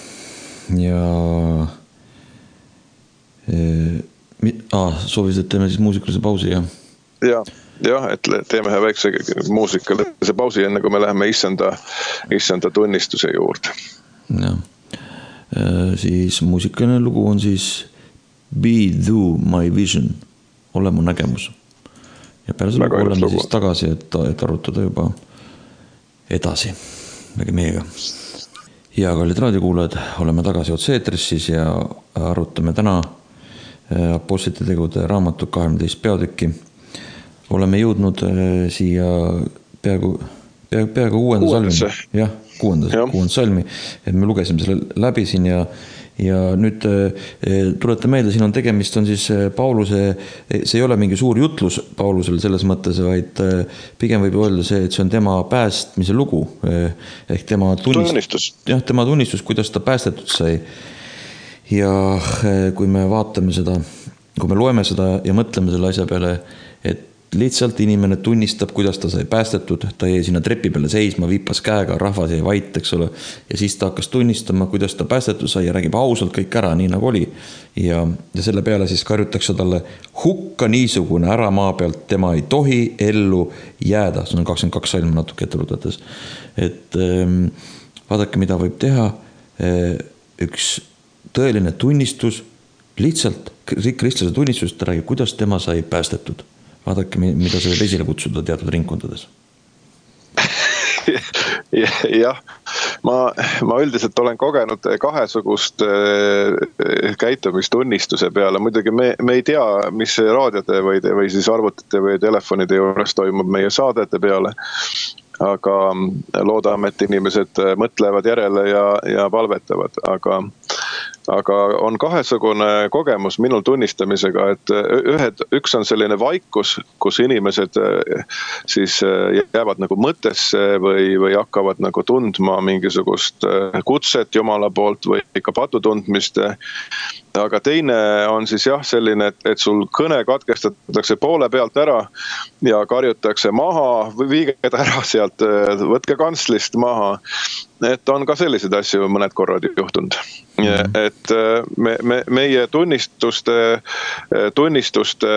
soovis, et teeme siis muusikalise pausi, jah? Jah, et teeme ühe väikse muusikalise pausi, enne kui me läheme issanda tunnistuse juurde. Ja. Siis muusikaline lugu on siis Be Thou My Vision, ole mu nägemus. Ja peale selle oleme siis tagasi, et arutada juba edasi meiega. Ja kallid raadiokuulajad, oleme tagasi otse-eetris siis ja arutame täna Apostlite tegude raamatu 12 peatükki. Oleme jõudnud siia peaaegu 6. salmi. Jah, 6. salmi. Et me lugesime selle läbi siin ja nüüd tulete meelde, siin on tegemist on siis Pauluse, see ei ole mingi suur jutlus Paulusel selles mõttes, vaid pigem võib öelda see, et see on tema päästmise lugu. Ehk tema tunnistus. Jah, tema tunnistus, kuidas ta päästetud sai. Ja kui me vaatame seda, kui me loeme seda ja mõtleme selle asja peale, et lihtsalt inimene tunnistab, kuidas ta sai päästetud, ta jäi sinna trepi peale seisma, viipas käega, rahvas jäi vait, eks ole, ja siis ta hakkas tunnistama, kuidas ta päästetud sai ja räägib ausalt kõik ära, nii nagu oli. Ja selle peale siis karjutakse talle hukka niisugune ära maa pealt, tema ei tohi ellu jääda. See on 22 salm natuke ette lutates. Et vaadake, mida võib teha üks tõeline tunnistus, lihtsalt kristlase tunnistus, ta räägib, kuidas tema sai päästetud. Vaadake, mida see võib esile kutsuda teatud ringkondades. Jah, ma üldiselt olen kogenud kahesugust käitumistunnistuse peale. Muidugi me ei tea, mis raadiote või siis arvutite või telefonide juures toimub meie saadete peale. Aga loodame, et inimesed mõtlevad järele ja palvetavad. Aga on kahesugune kogemus minul tunnistamisega, et üks on selline vaikus, kus inimesed siis jäävad nagu mõttesse või hakkavad nagu tundma mingisugust kutset Jumala poolt või ikka patutundmist. Aga teine on siis jah selline, et sul kõne katkestatakse poole pealt ära ja karjutakse maha, viige ta ära sealt, võtke kantslist maha. Et on ka selliseid asju mõned korrad juhtunud. Et meie tunnistuste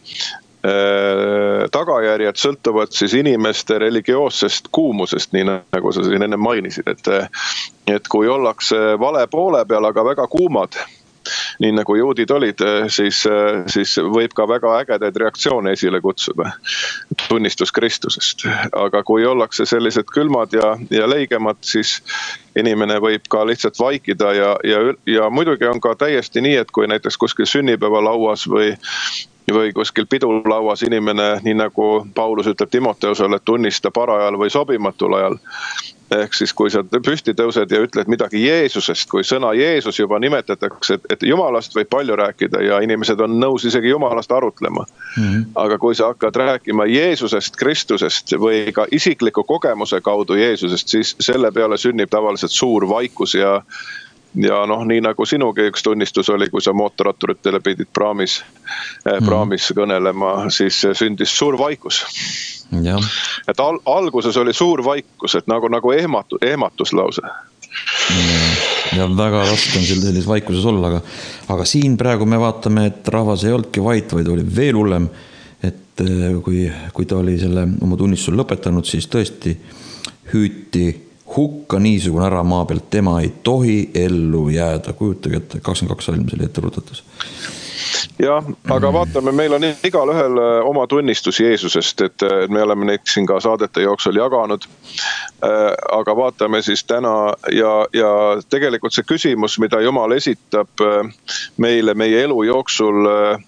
tagajärjed sõltuvad siis inimeste religioossest kuumusest, nii nagu sa siin enne mainisid. Et kui ollakse vale poole peal, aga väga kuumad, nii nagu juudid olid, siis võib ka väga ägedaid reaktsioone esile kutsuda tunnistus Kristusest. Aga kui ollakse sellised külmad ja leigemad, siis inimene võib ka lihtsalt vaikida ja muidugi on ka täiesti nii, et kui näiteks kuskil sünnipäevalauas või kuskil pidulauas inimene, nii nagu Paulus ütleb Timoteusele, tunnista parajal või sobimatul ajal. Ehk siis kui sa püsti tõused ja ütled midagi Jeesusest, kui sõna Jeesus juba nimetatakse, et Jumalast võib palju rääkida ja inimesed on nõus isegi Jumalast arutlema. Aga kui sa hakkad rääkima Jeesusest, Kristusest või ka isikliku kogemuse kaudu Jeesusest, siis selle peale sünnib tavaliselt suur vaikus ja nii nagu sinugi üks tunnistus oli, kui sa mootorratturitele pidid praamis kõnelema, siis sündis suur vaikus. Ja. Et alguses oli suur vaikus, et nagu ehmatus lause. Ja väga raske on sellises vaikuses olla, aga siin praegu me vaatame, et rahvas ei olnudki vait, vaid oli veel hullem, et kui ta oli selle oma tunnistusel lõpetanud, siis tõesti hüüti hukka niisugune ära maa pealt, tema ei tohi ellu jääda. Kujutage, et 22 salm selle ette rutatus. Jah, aga vaatame, meil on igal ühel oma tunnistus Jeesusest, et me oleme neid siin ka saadete jooksul jaganud. Aga vaatame siis täna ja tegelikult see küsimus, mida Jumal esitab meile meie elu jooksul,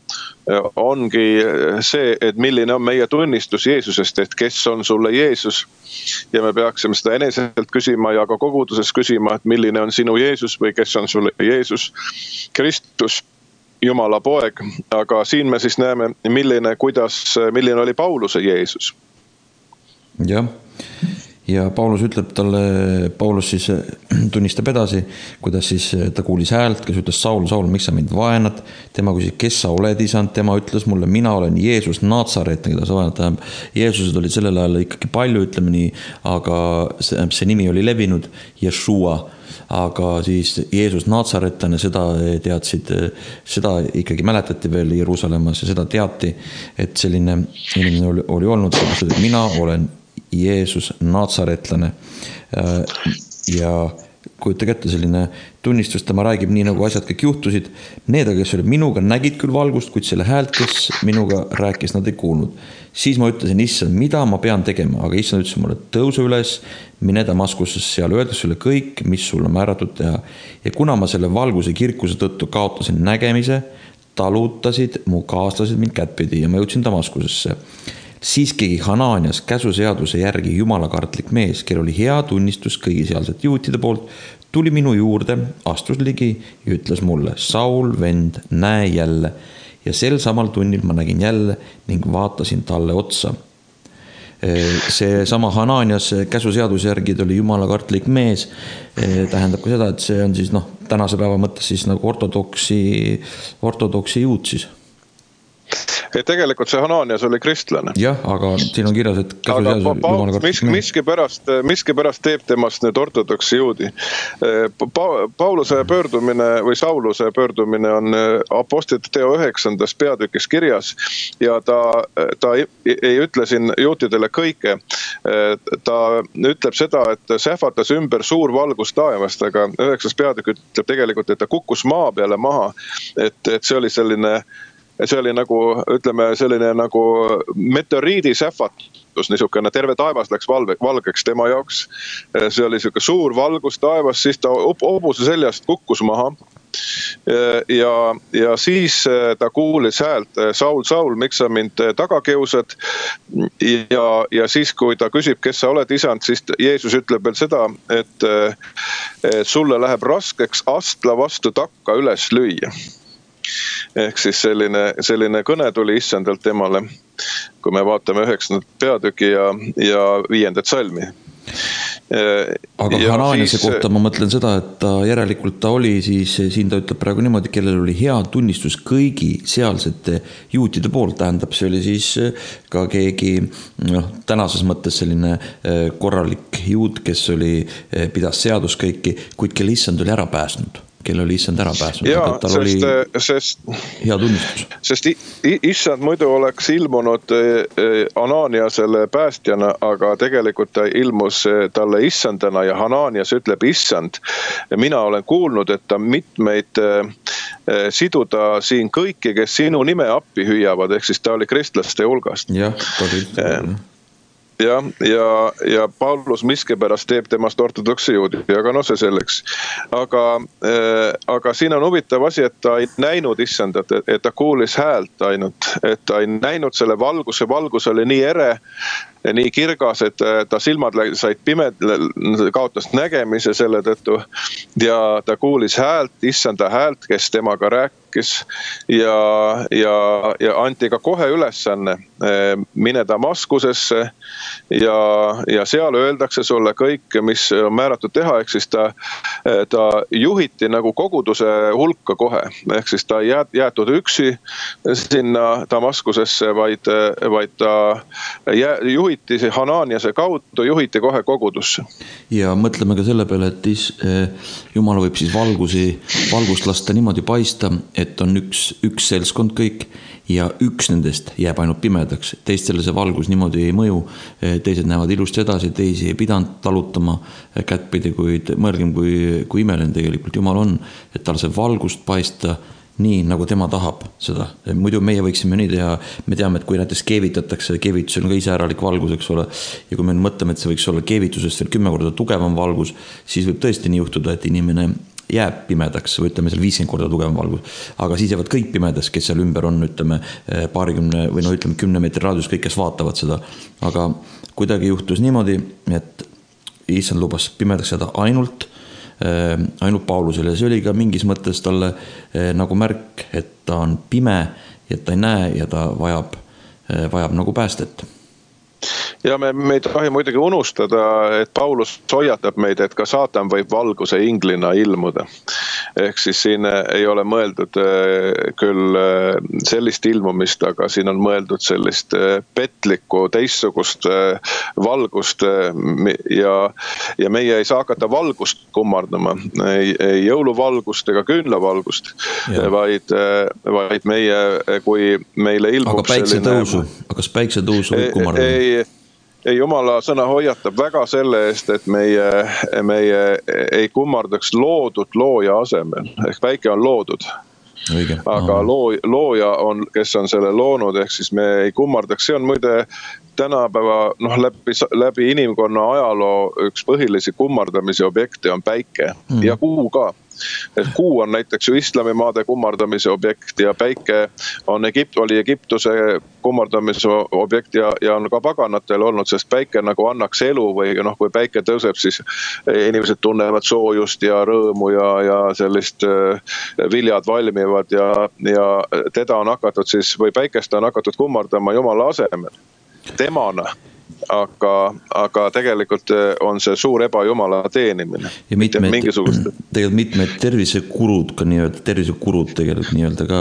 ongi see, et milline on meie tunnistus Jeesusest, et kes on sulle Jeesus. Ja me peaksime seda eneselt küsima ja ka koguduses küsima, et milline on sinu Jeesus või kes on sulle Jeesus, Kristus, Jumala poeg. Aga siin me siis näeme, milline oli Pauluse Jeesus. Jah. Ja Paulus ütleb talle, Paulus siis tunnistab edasi, kuidas siis ta kuulis häält, kes ütles Saul, miks sa mind vaenad? Tema küsis, kes sa oled, isand? Tema ütles mulle, mina olen Jeesus Natsaret, keda sa vaenad. Tähendab, Jeesused oli sellel ajal ikkagi palju, ütleme nii, aga see nimi oli levinud, Jeshua. Aga siis Jeesus Natsaretlane, seda teadsid, seda ikkagi mäletati veel Jeruusalemmas ja seda teati, et selline inimene oli olnud, et mina olen Jeesus Natsaretlane ja kujutage ette selline tunnistus, tema räägib nii nagu asjad kõik juhtusid. Need, kes olid minuga, nägid küll valgust, kuid selle häält, kes minuga rääkis, nad ei kuulnud. Siis ma ütlesin, issand, mida ma pean tegema, aga issand ütles mulle, tõusu üles, mine Damaskusse, seal öeldes sulle kõik, mis sul on määratud teha. Ja kuna ma selle valguse kirkuse tõttu kaotasin nägemise, talutasid mu kaaslased mind kättpidi ja ma jõudsin Damaskusesse. Siis keegi Hananias käsuseaduse järgi jumalakartlik mees, kel oli hea tunnistus kõigi sealsete juutide poolt, tuli minu juurde, astus ligi ja ütles mulle, Saul, vend, näe jälle. Ja sel samal tunnil ma nägin jälle ning vaatasin talle otsa. See sama Hananias käsuseaduse järgi oli jumalakartlik mees, tähendab ka seda, et see on siis tänase päeva mõttes siis nagu ortodoksi juut siis. Et tegelikult see Hananias oli kristlane. Jah, aga siin on kirjas, et miskipärast teeb temast nüüd ortodoksi juudi. Pauluse pöördumine või Sauluse pöördumine on Apostlite teo 9. peatükis kirjas ja ta ei ütle siin juutidele kõike. Ta ütleb seda, et sähvatas ümber suur valgus taevast, aga 9. peatükk ütleb tegelikult, et ta kukkus maa peale maha, et see oli selline nagu, ütleme, selline nagu meteoriidi sähvatus, niisugune terve taevas läks valgeks tema jaoks. See oli niisugune suur valgus taevas, siis ta hobuse seljast kukkus maha. Ja siis ta kuulis häält, Saul, Saul, miks sa mind taga keusad? Ja siis, kui ta küsib, kes sa oled, isand, siis Jeesus ütleb veel seda, et sulle läheb raskeks astla vastu takka üles lüüa. Ehk siis selline kõne tuli issandalt temale, kui me vaatame 9. peatüki ja 5. salmi. Aga Hananiase kohta ma mõtlen seda, et ta järelikult ta oli siis, siin ta ütleb praegu niimoodi, kellel oli hea tunnistus kõigi sealsete juutide poolt, tähendab, see oli siis ka keegi tänases mõttes selline korralik juut, kes pidas seadus kõiki, kuid kelle issand oli ära pääsnud. Kelle oli issand ära pääsnud. Jaa, sest hea tunnistus. Sest issand muidu oleks ilmunud Hananiasele päästjana, aga tegelikult ta ilmus talle issandana ja Hananias ütleb issand. Mina olen kuulnud, et ta mitmeid siduda siin kõiki, kes sinu nime appi hüüavad, ehk siis ta oli kristlaste hulgast. Jah, ta oli ja Paulus miskipärast teeb temast ortodoksi juudi, aga see selleks. Aga siin on huvitav asi, et ta ei näinud issandat, et ta kuulis häält ainult, et ta ei näinud selle valgus, see valgus oli nii ere, nii kirgas, et ta silmad said pimed, kaotas nägemise selle tõttu ja ta kuulis häält, issanda häält, kes temaga rääkis ja anti ka kohe ülesanne mine Damaskusesse ja seal öeldakse sulle kõik, mis on määratud teha, ehk siis ta juhiti nagu koguduse hulka kohe, ehk siis ta ei jäetud üksi sinna Damaskusesse, vaid ta juhiti Hananiase kaudu, juhiti kohe kogudusse. Ja mõtleme ka selle peale, et Jumal võib siis valgust lasta niimoodi paista, et on üks selskond kõik ja üks nendest jääb ainult pimedaks. Teistele see valgus niimoodi ei mõju, teised näevad ilusti edasi, teisi ei pidanud talutama kättpidi, kuid mõelgem, kui imeline tegelikult Jumal on, et tal see valgust paista nii, nagu tema tahab seda. Muidu meie võiksime nii teha, me teame, et kui näiteks keevitatakse, keevitusel on ka iseäralik valgus, eks ole, ja kui me mõtleme, et see võiks olla keevitusest veel 10 korda tugevam valgus, siis võib tõesti nii juhtuda, et inimene jääb pimedaks või ütleme seal 50 korda tugevam valgus, aga siis jäävad kõik pimedas, kes seal ümber on, ütleme 20 või ütleme 10 meetri raadius, kõik, kes vaatavad seda, aga kuidagi juhtus niimoodi, et issand lubas pimedaks jääda ainult Paulusele ja see oli ka mingis mõttes talle nagu märk, et ta on pime ja ta ei näe ja ta vajab nagu päästet. Ja me ei tohi muidugi unustada, et Paulus hoiatab meid, et ka saatan võib valguse inglina ilmuda. Ehk siis siin ei ole mõeldud küll sellist ilmumist, aga siin on mõeldud sellist petlikku, teissugust valgust ja meie ei saa hakata valgust kummardama, ei jõuluvalgust ega küünlavalgust, vaid meie, kui meile ilmub aga kas päiksetõusu võib kummardama? Jumala sõna hoiatab väga selle eest, et meie ei kummardaks loodud looja asemel. Ehk päike on loodud. Õige. Aga looja on, kes on selle loonud, ehk siis me ei kummardaks. See on muide tänapäeva läbi inimkonna ajaloo üks põhilisi kummardamise objekte on päike ja kuu ka. Et kuu on näiteks ju islamimaade kummardamise objekt ja päike oli Egiptuse kummardamise objekt ja on ka paganatel olnud, sest päike nagu annaks elu või kui päike tõuseb, siis inimesed tunnevad soojust ja rõõmu ja sellist viljad valmivad ja teda on hakatud siis, või päikest on hakatud kummardama Jumala asemel, temana. Aga tegelikult on see suur ebajumala teenimine. Ja mitmed tervisekurud ka tervisekurud tegelikult nii-öelda ka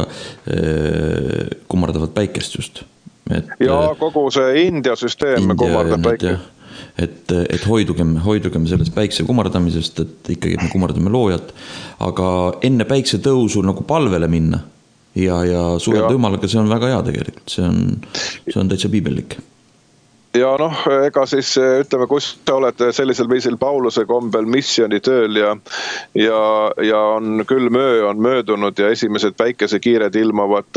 kummardavad päikest just. Ja kogu see India süsteem kummardab päikest. Et hoidugem sellest päikse kummardamisest, et ikkagi me kummardame loojat, aga enne päikse tõusu nagu palvele minna ja suhelda Jumalaga, see on väga hea tegelikult, see on täitsa piibellik. Ja ega siis ütleme, kus sa oled sellisel viisil Pauluse kombel missioonitööl ja on küll on möödunud ja esimesed päikesekiired ilmavad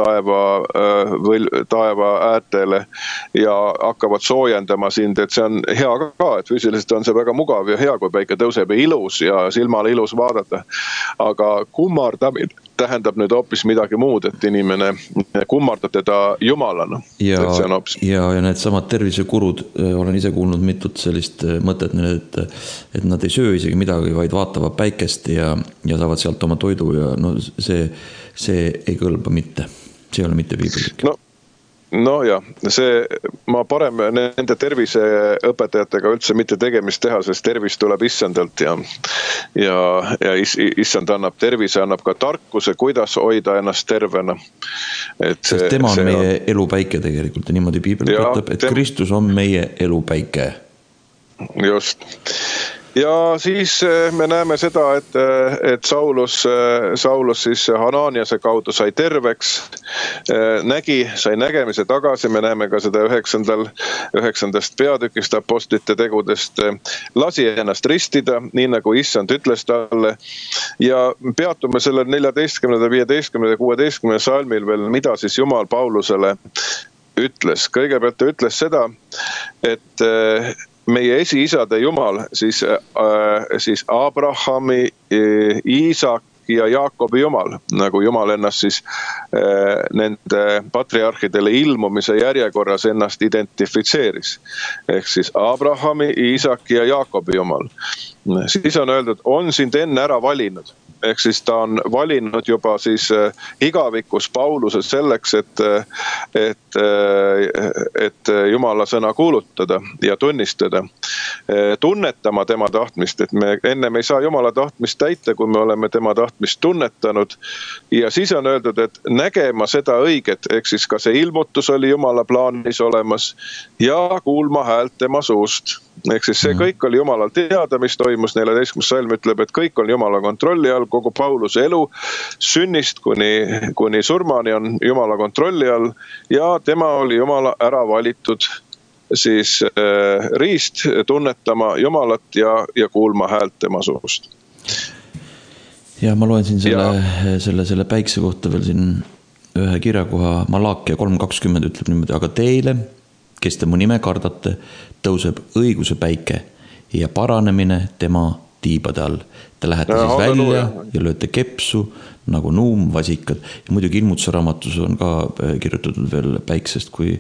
taeva äärtele ja hakkavad soojendama sind, et see on hea ka, et füüsiliselt on see väga mugav ja hea, kui päike tõuseb ja ilus ja silmale ilus vaadata. Aga kummardamine tähendab nüüd hoopis midagi muud, et inimene kummardab teda Jumalana. Ja need samad tervisekurud, olen ise kuulnud mitut sellist mõtet, et nad ei söö isegi midagi, vaid vaatavad päikest ja saavad sealt oma toidu ja see ei kõlba mitte. See ei ole mitte piibellik. No ja, ma parem nende terviseõpetajatega üldse mitte tegemist teha, sest tervis tuleb issandalt ja issand annab tervise, annab ka tarkuse, kuidas hoida ennast tervena. Sest tema on meie elupäike tegelikult ja niimoodi piibel ütleb, et Kristus on meie elupäike. Just. Ja siis me näeme seda, et Saulus siis Hananiase kaudu sai terveks, sai nägemise tagasi, me näeme ka seda 9. peatükist apostlite tegudest, lasi ennast ristida, nii nagu issand ütles talle ja peatume selle 14., 15. ja 16. salmil veel, mida siis Jumal Paulusele ütles. Kõigepealt ta ütles seda, et meie esiisade Jumal, siis Abrahami, Iisaki ja Jaakobi Jumal, nagu Jumal ennast siis nende patriarhidele ilmumise järjekorras ennast identifitseeris. Ehk siis Abrahami, Iisaki ja Jaakobi Jumal. Siis on öeldud, on sind enne ära valinud. Ehk siis ta on valinud juba siis igavikus Pauluse selleks, et Jumala sõna kuulutada ja tunnistada, tunnetama tema tahtmist, et me ennem ei saa Jumala tahtmist täita, kui me oleme tema tahtmist tunnetanud. Ja siis on öeldud, et nägema seda õiget, ehk siis ka see ilmutus oli Jumala plaanis olemas ja kuulma häält tema suust. Ehk siis see kõik oli Jumalal teada, mis toimus. 14. salm ütleb, et kõik on Jumala kontrolli all, kogu Pauluse elu sünnist kuni surmani on Jumala kontrolli all ja tema oli Jumala ära valitud siis riist tunnetama Jumalat ja kuulma häält tema suust. Ja ma loen siin selle päikse kohta veel siin ühe kirjakoha, Malakia 3.20 ütleb niimoodi, aga teile, kes te mu nime kardate, tõuseb õiguse päike ja paranemine tema tiibade all. Te lähete siis välja ja lööte kepsu nagu nuumvasikad. Ja muidugi ilmutuse raamatus on ka kirjutatud veel päiksest kui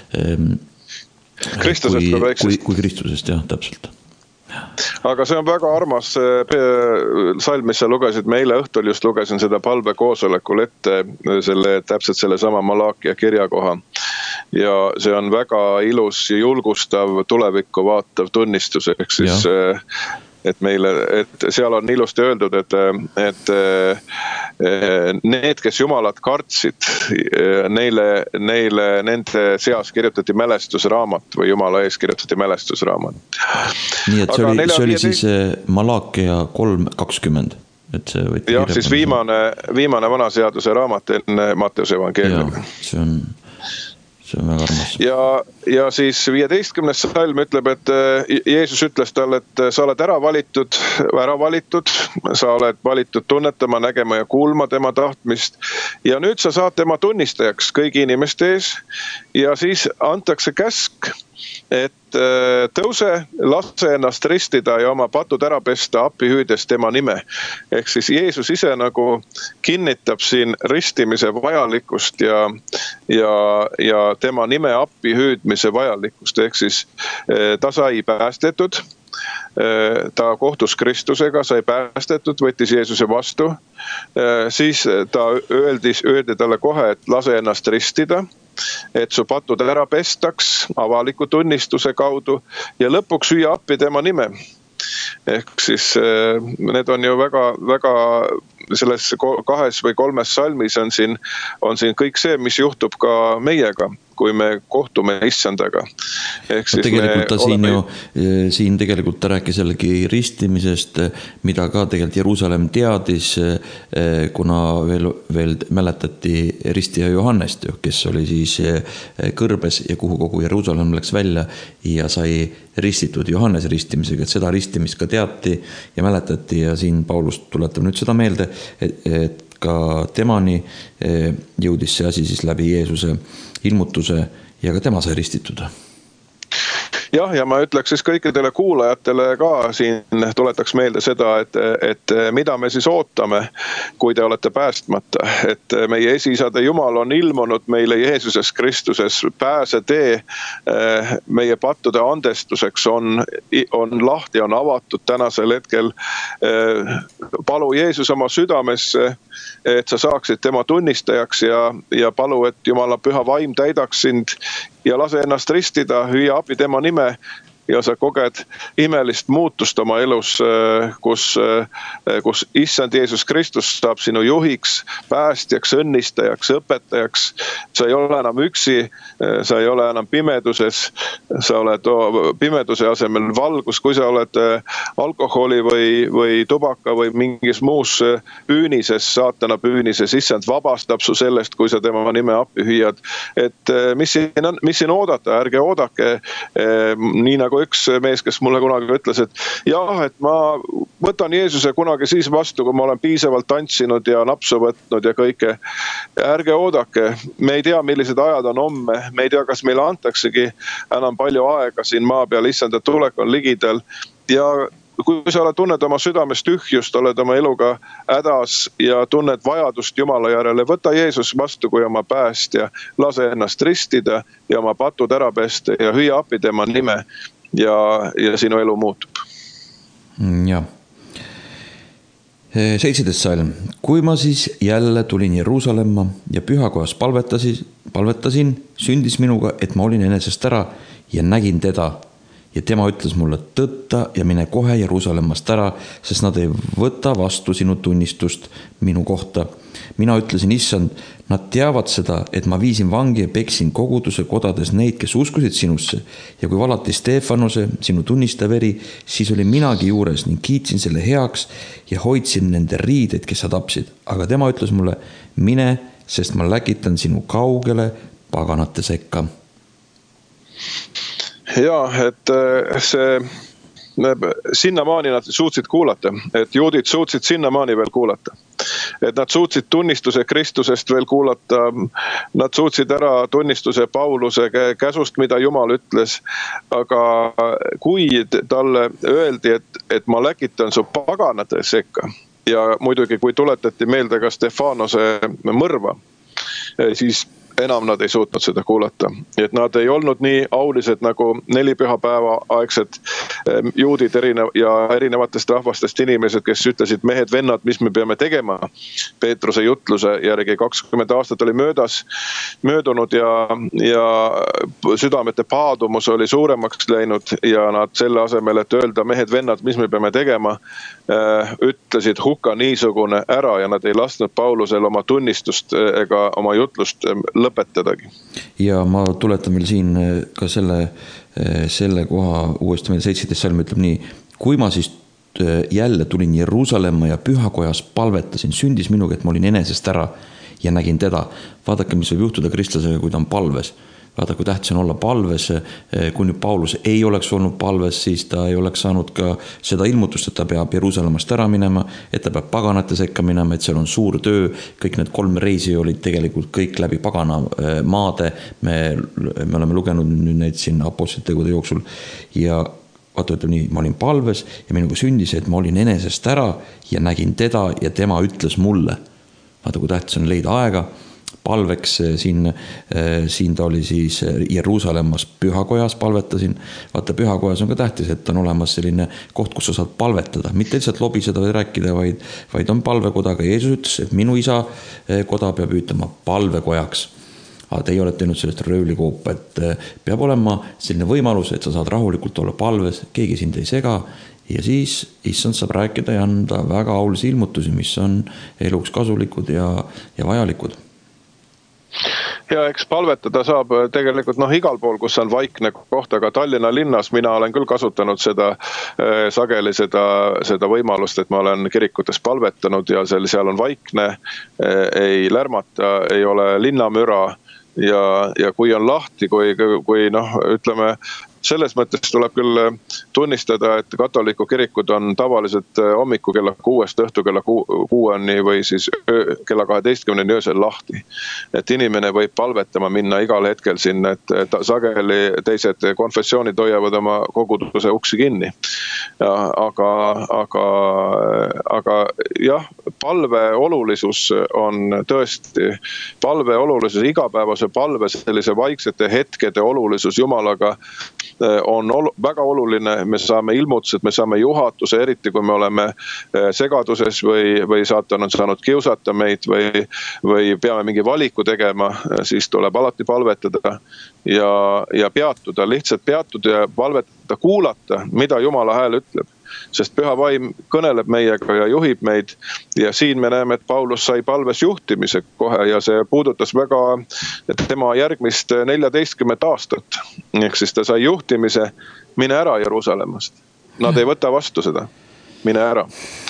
Kristusest, jah, täpselt. Aga see on väga armas salm, mis sa lugesid. Me eile õhtul just lugesin seda palvekoosolekul ette täpselt selle sama Malakia kirjakoha. Ja see on väga ilus ja julgustav tulevikku vaatav tunnistus. Ehk siis, et seal on ilusti öeldud, et need, kes Jumalat kartsid, nende seas kirjutati mälestusraamat või Jumala ees kirjutati mälestusraamat. Nii et see oli siis Malakia 3:20. Jah, siis viimane vanaseaduse raamat enne Matteuse evangeeliumi. See on väga armas. Ja siis 15. salm ütleb, et Jeesus ütles talle, et sa oled ära valitud, sa oled valitud tunnetama, nägema ja kuulma tema tahtmist. Ja nüüd sa saad tema tunnistajaks kõigi inimeste ees ja siis antakse käsk, et tõuse, lase ennast ristida ja oma patud ära pesta appi hüüdes tema nime. Ehk siis Jeesus ise nagu kinnitab siin ristimise vajalikkust ja tema nime appi hüüdmise vajalikkust. Ehk siis ta sai päästetud, ta kohtus Kristusega, sai päästetud, võttis Jeesuse vastu. Siis ta öeldi talle kohe, et lase ennast ristida, et su patud ära pestaks avaliku tunnistuse kaudu ja lõpuks hüüa appi tema nime. Ehk siis need on ju väga selles 2 või 3 salmis on siin kõik see, mis juhtub ka meiega, kui me kohtume Issandaga. Siin tegelikult ta rääkis jällegi ristimisest, mida ka tegelikult Jeruusalemm teadis, kuna veel mäletati ristija Johannest, kes oli siis kõrbes ja kuhu kogu Jeruusalemm läks välja ja sai ristitud Johannes ristimisega, et seda ristimist ka teati ja mäletati ja siin Paulus tuletab nüüd seda meelde, et ka temani jõudis see asi siis läbi Jeesuse ilmutuse ja ka tema sai ristitud. Jah, ja ma ütleks siis kõikidele kuulajatele ka siin tuletaks meelde seda, et mida me siis ootame, kui te olete päästmata. Et meie esiisade Jumal on ilmunud meile Jeesuses Kristuses, pääsetee meie pattude andestuseks on lahti, on avatud tänasel hetkel. Palu Jeesus oma südamesse, et sa saaksid tema tunnistajaks ja palu, et Jumala püha vaim täidaks sind ja lase ennast ristida, hüüa appi tema nime ja sa koged imelist muutust oma elus, kus Issand Jeesus Kristus saab sinu juhiks, päästjaks, õnnistajaks, õpetajaks. Sa ei ole enam üksi, sa ei ole enam pimeduses, sa oled pimeduse asemel valgus, kui sa oled alkoholi või tubaka või mingis muus püünises, saatana püünises, Issand vabastab su sellest, kui sa tema nime appi hüüad. Et mis siin oodata, ärge oodake, nii nagu üks mees, kes mulle kunagi ütles, et jah, et ma võtan Jeesuse kunagi siis vastu, kui ma olen piisavalt tantsinud ja napsu võtnud ja kõike. Ärge oodake, me ei tea, millised ajad on homme, me ei tea, kas meile antaksegi enam palju aega siin maa peal, Issanda tulek on ligidal ja kui sa tunned oma südamest tühjust, oled oma eluga hädas ja tunned vajadust Jumala järele, võta Jeesus vastu kui oma päästja, lase ennast ristida ja oma patud ära pesta ja hüüa appi tema nime ja sinu elu muutub. Ja. 17. salm. Kui ma siis jälle tulin Jeruusalemma ja pühakohas palvetasin, sündis minuga, et ma olin enesest ära ja nägin teda. Ja tema ütles mulle tõtta ja mine kohe Jeruusalemmast ära, sest nad ei võta vastu sinu tunnistust minu kohta. Mina ütlesin, Issand, nad teavad seda, et ma viisin vangi ja peksin koguduse kodades neid, kes uskusid sinusse. Ja kui valati Stefanuse, sinu tunnistaja veri, siis olin minagi juures ning kiitsin selle heaks ja hoidsin nende riideid, kes sa tapsid. Aga tema ütles mulle, mine, sest ma läkitan sinu kaugele paganate sekka. Ja, et sinnamaani nad suutsid kuulata, et juudid suutsid sinnamaani veel kuulata. et nad suutsid tunnistuse Kristusest veel kuulata, nad suutsid ära tunnistuse Pauluse käsust, mida Jumal ütles, aga kui talle öeldi, et ma läkitan su paganate sekka ja muidugi kui tuletati meelde ka Stefanose mõrva, siis enam nad ei suutnud seda kuulata. Et nad ei olnud nii aulised nagu 4 pühapäeva aegsed juudid ja erinevatest rahvastest inimesed, kes ütlesid, mehed, vennad, mis me peame tegema. Peetruse jutluse järgi 20 aastat oli möödunud ja südamete paadumus oli suuremaks läinud ja nad selle asemel, et öelda, mehed, vennad, mis me peame tegema, ütlesid hukka niisugune ära ja nad ei lasknud Paulusel oma tunnistust ega oma jutlust lõpetadagi. Ja ma tuletan meil siin ka selle koha uuesti meil 17 salm ütleb nii, kui ma siis jälle tulin Jeruusalemma ja pühakojas palvetasin, sündis minuga, et ma olin enesest ära ja nägin teda. Vaadake, mis võib juhtuda kristlasega, kui ta on palves. Vaata, kui tähtis on olla palves, kui nüüd Paulus ei oleks olnud palves, siis ta ei oleks saanud ka seda ilmutust, et ta peab Jeruusalemmast ära minema, et ta peab paganate sekka minema, et seal on suur töö. Kõik need 3 reisi olid tegelikult kõik läbi pagana maade. Me oleme lugenud nüüd neid siin apostlitegude jooksul ja vaata, ütleb nii, ma olin palves ja minuga sündis, et ma olin enesest ära ja nägin teda ja tema ütles mulle. Vaata, kui tähtis on leida aega palveks, siin ta oli siis Jeruusalemmas pühakojas palvetasin. Vaata, pühakojas on ka tähtis, et on olemas selline koht, kus sa saad palvetada. Mitte lihtsalt lobiseda või rääkida, vaid on palvekoda. Ka Jeesus ütles, et minu isa koda peab ütlema palvekojaks. Aga teie olete teinud sellest röövlikoopa, et peab olema selline võimalus, et sa saad rahulikult olla palves, keegi sind ei sega ja siis issand saab rääkida ja anda väga aulisi ilmutusi, mis on eluks kasulikud ja vajalikud. Ja eks palvetada saab tegelikult igal pool, kus on vaikne koht, aga Tallinna linnas mina olen küll kasutanud sageli seda võimalust, et ma olen kirikutes palvetanud ja seal on vaikne, ei lärmata, ei ole linnamüra ja kui on lahti, kui ütleme, selles mõttes tuleb küll tunnistada, et katoliku kirikud on tavaliselt hommiku kella 6 õhtu kella 6 või siis kella 12 öösel lahti. Et inimene võib palvetama minna igal hetkel sinna, et sageli teised konfessioonid hoiavad oma koguduse uksi kinni. Aga jah, palve olulisus on tõesti, palve olulisus, igapäevase palve, sellise vaiksete hetkede olulisus Jumalaga on väga oluline, me saame ilmutused, me saame juhatuse, eriti kui me oleme segaduses või saatan on saanud kiusata meid või peame mingi valiku tegema, siis tuleb alati palvetada ja peatuda, lihtsalt peatuda ja palvetada, kuulata, mida Jumala hääl ütleb. Sest püha vaim kõneleb meiega ja juhib meid ja siin me näeme, et Paulus sai palves juhtimise kohe ja see puudutas väga tema järgmist 14 aastat. Ehk siis ta sai juhtimise, mine ära Jeruusalemmast. Nad ei võta vastu seda, mine ära.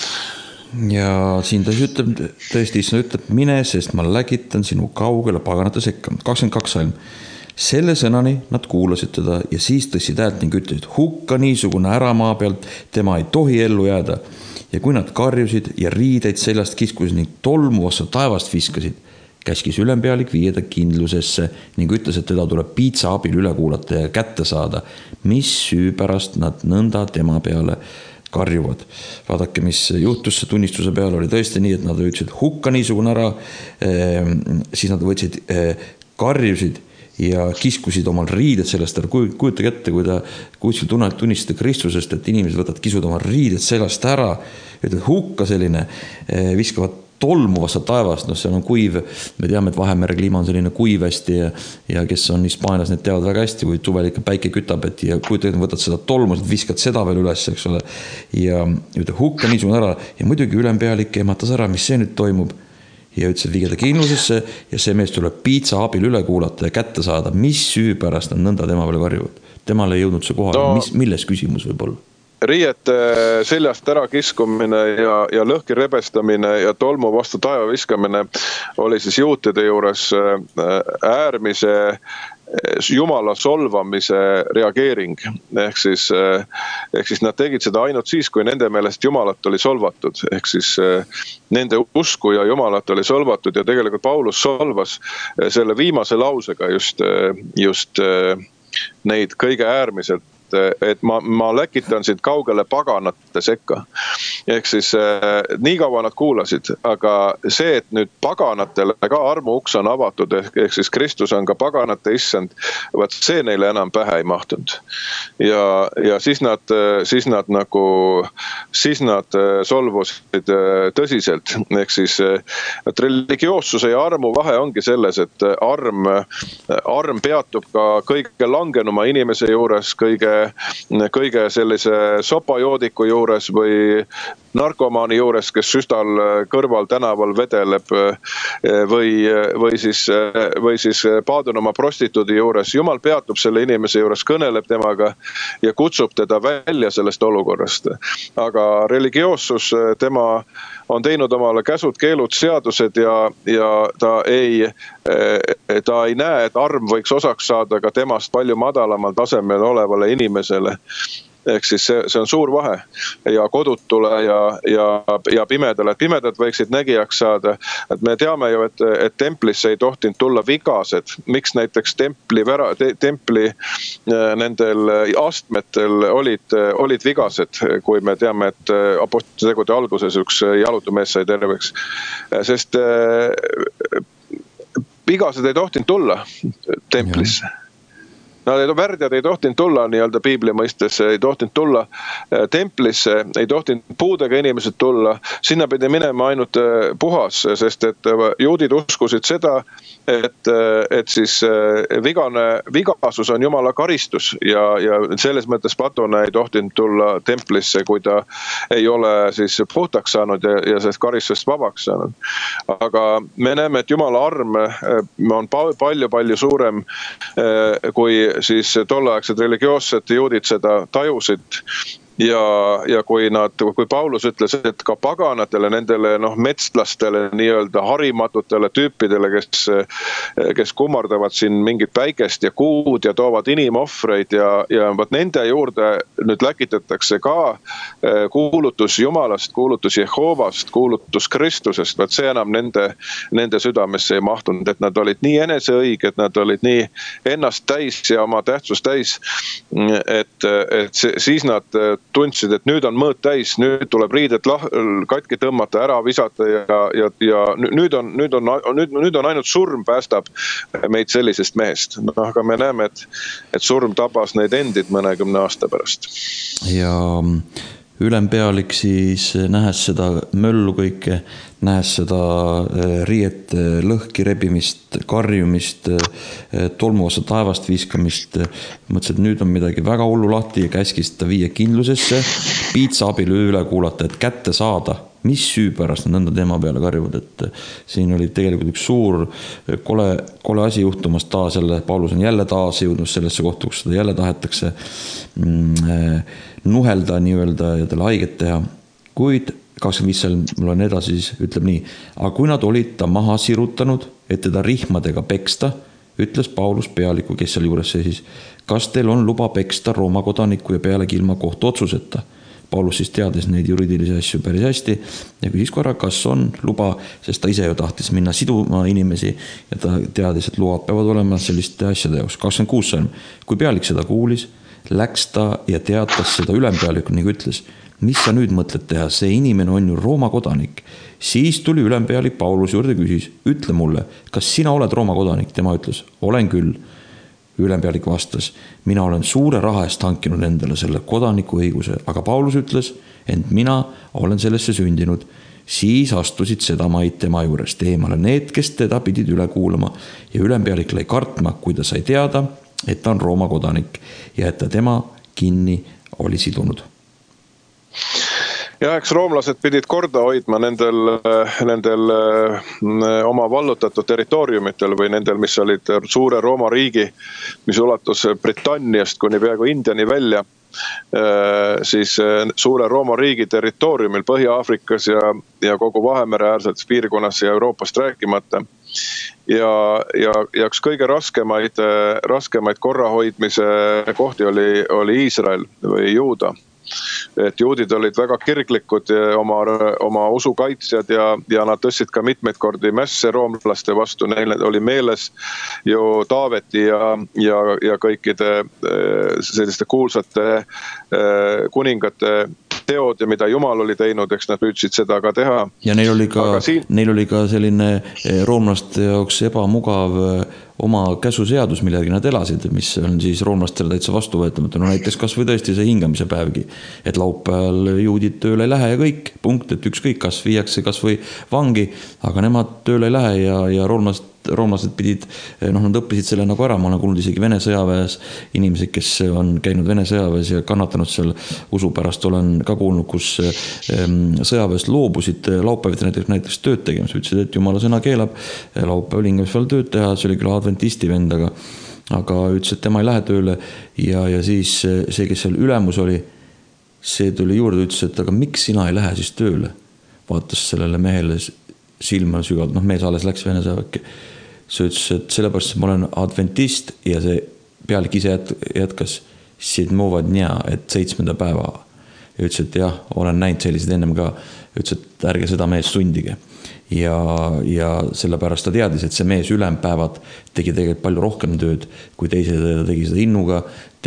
Ja siin ta ütleb, tõesti issand ütleb, mine, sest ma läkitan sinu kaugele paganate sekka. 22 salm. Selle sõnani nad kuulasid teda ja siis tõstsid häält ning ütlesid, hukka niisugune ära maa pealt, tema ei tohi ellu jääda. Ja kui nad karjusid ja riideid seljast kiskusid ning tolmuvasse taevast viskasid, käskis ülempealik viia ta kindlusesse ning ütles, et teda tuleb piitsa abil üle kuulata ja kätte saada, mis süü pärast nad nõnda tema peale karjuvad. Vaadake, mis juhtus tunnistuse peale, oli tõesti nii, et nad ütlesid hukka niisugune ära, siis nad võtsid, karjusid ja kiskusid omal riided sellest ära. Kujutage ette, kui ta kuskil tunnistada Kristusest, et inimesed võtavad kisud omal riided sellest ära, ütled hukka selline, viskavad tolmuvasse taevast, see on kuiv, me teame, et Vahemere kliima on selline kuiv hästi ja kes on Hispaanias, need teavad väga hästi, kui suvel ikka päike kütab, et ja kujutage, võtad seda tolmust, viskad seda veel üles, eks ole, ja ütled hukka niisugune ära ja muidugi ülempealik ehmatas ära, mis see nüüd toimub. Ja ütles, et viige ta kindlusesse ja see mees tuleb piitsa abil üle kuulata ja kätte saada, mis süü pärast nad nõnda tema peale karjuvad. Temale ei jõudnud see kohale, milles küsimus võib olla? riiete seljast ära kiskumine ja lõhki rebestamine ja tolmu vastu taeva viskamine oli siis juutide juures äärmise Jumala solvamise reageering. Ehk siis nad tegid seda ainult siis, kui nende meelest Jumalat oli solvatud. Ehk siis nende usku ja Jumalat oli solvatud ja tegelikult Paulus solvas selle viimase lausega just neid kõige äärmiselt, et ma läkitan sind kaugele paganate sekka. Ehk siis nii kaua nad kuulasid, aga see, et nüüd paganatele ka armu uks on avatud, ehk siis Kristus on ka paganate issand, vaat see neile enam pähe ei mahtunud. Ja siis nad solvusid tõsiselt. Ehk siis et religioossuse ja armu vahe ongi selles, et arm peatub ka kõige langenuma inimese juures, kõige sellise sopajoodiku juures või narkomaani juures, kes süstal kõrval tänaval vedeleb või siis paadunuma prostituudi juures. Jumal peatub selle inimese juures, kõneleb temaga ja kutsub teda välja sellest olukorrast. Aga religioossus, tema on teinud omale käsud, keelud, seadused ja ta ei näe, et arm võiks osaks saada ka temast palju madalamal tasemel olevale inimesele. Ehk siis see on suur vahe ja kodutule ja pimedale. Pimedad võiksid nägijaks saada. Et me teame ju, et templisse ei tohtinud tulla vigased. Miks näiteks templi nendel astmetel olid vigased, kui me teame, et apostlite tegude alguses üks jalutumees sai terveks. Sest vigased ei tohtinud tulla templisse. Värdjad ei tohtinud tulla nii-öelda piibli mõistes, ei tohtinud tulla templisse, ei tohtinud puudega inimesed tulla. Sinna pidi minema ainult puhas, sest et juudid uskusid seda, et siis vigasus on Jumala karistus ja selles mõttes patuna ei tohtinud tulla templisse, kui ta ei ole siis puhtaks saanud ja sellest karistust vabaks saanud. Aga me näeme, et Jumala arm on palju suurem kui siis tolleaegsed religioossed juudid seda tajusid. Ja kui Paulus ütles, et ka paganatele, nendele metslastele, nii-öelda harimatutele tüüpidele, kes kummardavad siin mingit päikest ja kuud ja toovad inimohvreid ja nende juurde nüüd läkitatakse ka kuulutus Jumalast, kuulutus Jehovast, kuulutus Kristusest, vaat see enam nende südamesse ei mahtunud, et nad olid nii eneseõiged, nad olid nii ennast täis ja oma tähtsust täis, et siis nad tundsid, et nüüd on mõõt täis, nüüd tuleb riided katki tõmmata, ära visata ja nüüd on ainult surm päästab meid sellisest mehest. Aga me näeme, et surm tabas neid endid mõnekümne aasta pärast. Ja ülempealik siis nähes seda möllu kõike, nähes seda riiet lõhki rebimist, karjumist, tolmuosa taevast viskamist. Mõtlesin, et nüüd on midagi väga hullu lahti ja käskis ta viia kindlusesse, piitsa abil üle kuulata, et kätte saada. Mis süü pärast nad nõnda teema peale karjuvad, et siin oli tegelikult üks suur kole asi juhtumas taas jälle. Paulus on jälle taas jõudnud sellesse kohta, kus seda jälle tahetakse nuhelda nii-öelda ja talle haiget teha. Kuid 25 mul on edasi, siis ütleb nii. Aga kui nad olid ta maha sirutanud, et teda rihmadega peksta, ütles Paulus pealiku, kes seal juures seisis. Kas teil on luba peksta Rooma kodaniku ja pealegi ilma kohtu otsuseta? Paulus siis teadis neid juriidilisi asju päris hästi ja küsis korra, kas on luba, sest ta ise ju tahtis minna siduma inimesi ja ta teadis, et load peavad olema selliste asjade jaoks. 26 sõnum. Kui pealik seda kuulis, läks ta ja teatas seda ülempealikku, nagu ütles, mis sa nüüd mõtled teha, see inimene on ju Rooma kodanik. Siis tuli ülempealik Paulus juurde küsis, ütle mulle, kas sina oled Rooma kodanik? Tema ütles, olen küll. Ülempealik vastas, mina olen suure raha eest hankinud endale selle kodaniku õiguse, aga Paulus ütles, ent mina olen sellesse sündinud. Siis astusid seda maid tema juurest eemale need, kes teda pidid üle kuulama ja ülempealik lõi kartma, kui ta sai teada, et ta on Rooma kodanik ja et ta tema kinni oli sidunud. Ja eks roomlased pidid korda hoidma nendel oma vallutatud territooriumitel või nendel, mis olid suure Rooma riigi, mis ulatus Britanniast kuni peaaegu Indiani välja. siis suure Rooma riigi territooriumil Põhja-Aafrikas ja kogu Vahemere äärses piirkonnas ja Euroopast rääkimata. Ja üks kõige raskemaid korrahoidmise kohti oli Iisrael või Juuda. Et juudid olid väga kirglikud oma usu kaitsjad ja nad tõstsid ka mitmeid kordi mässe roomlaste vastu. Neil oli meeles ju Taaveti ja kõikide selliste kuulsate kuningate teod ja mida Jumal oli teinud, eks nad püüdsid seda ka teha. Ja neil oli ka selline roomlaste jaoks ebamugav oma käsuseadus, millega nad elasid, mis on siis roomlastele täitsa vastuvõetamata. No näiteks kas või tõesti see hingamise päevgi, et laupäeval juudid tööle ei lähe ja kõik, punkt, et ükskõik kas viiakse kas või vangi, aga nemad tööle ei lähe ja roomlased pidid, nad õppisid selle nagu ära, ma olen kuulnud isegi Vene sõjaväes inimesed, kes on käinud Vene sõjaväes ja kannatanud seal usu pärast, olen ka kuulnud, kus sõjaväest loobusid laupäeviti näiteks tööd tegemas, ütlesid, et Jumala sõna keelab laupäeval hingemisel tööd teha, see oli küll adventisti vend, aga ütles, et tema ei lähe tööle ja siis see, kes seal ülemus oli, see tuli juurde, ütles, et aga miks sina ei lähe siis tööle? Vaatas sellele mehele silma sügavalt, mees alles läks Vene sõjaväkke. See ütles, et sellepärast ma olen adventist ja see pealik ise jätkas Sidmova dňa, et 7. päeva. Ja ütles, et jah, olen näinud sellised ennem ka. Ütles, et ärge seda mees sundige. Ja sellepärast ta teadis, et see mees ülempäevad tegi tegelikult palju rohkem tööd, kui teised tegi seda innuga,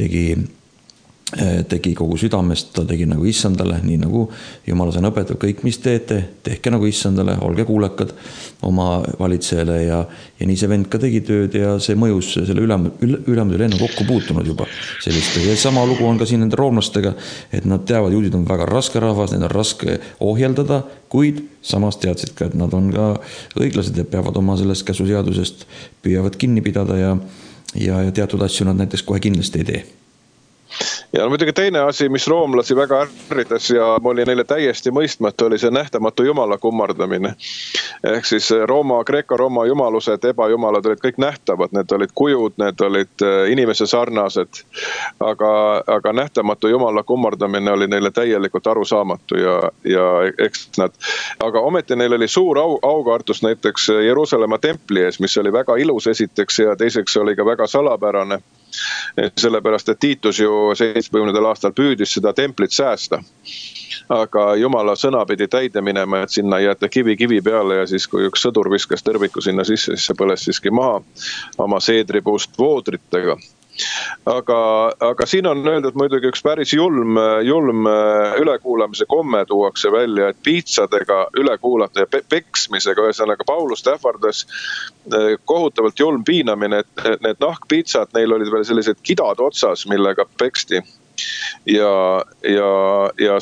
tegi kogu südamest, ta tegi nagu issandale, nii nagu Jumala sõna õpetab, kõik mis teete, tehke nagu issandale, olge kuulekad oma valitsejale ja nii see vend ka tegi tööd ja see mõjus selle ülemusele enne kokku puutunud juba sellist. Ja sama lugu on ka siin nende roomlastega, et nad teavad, juudid on väga raske rahvas, need on raske ohjeldada, kuid samas teadsid ka, et nad on ka õiglased ja peavad oma sellest käsuseadusest püüavad kinni pidada ja teatud asju nad näiteks kohe kindlasti ei tee. Ja muidugi teine asi, mis roomlasi väga ärritas ja oli neile täiesti mõistmatu, oli see nähtamatu jumala kummardamine. Ehk siis Kreeka-Rooma jumalused, ebajumalad olid kõik nähtavad, need olid kujud, need olid inimese sarnased, aga nähtamatu jumala kummardamine oli neile täielikult arusaamatu ja eks aga ometi neil oli suur aukartus näiteks Jeruusalemma templi ees, mis oli väga ilus esiteks ja teiseks oli ka väga salapärane. Sellepärast, et Tiitus ju 70. aastal püüdis seda templit säästa. Aga Jumala sõna pidi täide minema, et sinna jätta kivi peale ja siis kui üks sõdur viskas tõrviku sinna sisse, siis see põles siiski maha oma seedripuust voodritega. Aga siin on öeldud muidugi üks päris julm ülekuulamise komme tuuakse välja, et piitsadega ülekuulata ja peksmisega, ühesõnaga Paulust ähvardas kohutavalt julm piinamine, et need nahkpiitsad, neil olid veel sellised kidad otsas, millega peksti. Ja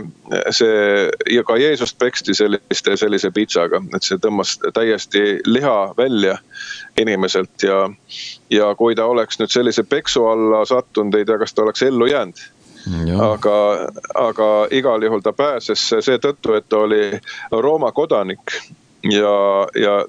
ka Jeesust peksti sellise piitsaga, et see tõmmas täiesti liha välja inimeselt ja kui ta oleks nüüd sellise peksu alla sattunud, ei tea, kas ta oleks ellu jäänud. Aga igal juhul ta pääses seetõttu, et ta oli Rooma kodanik ja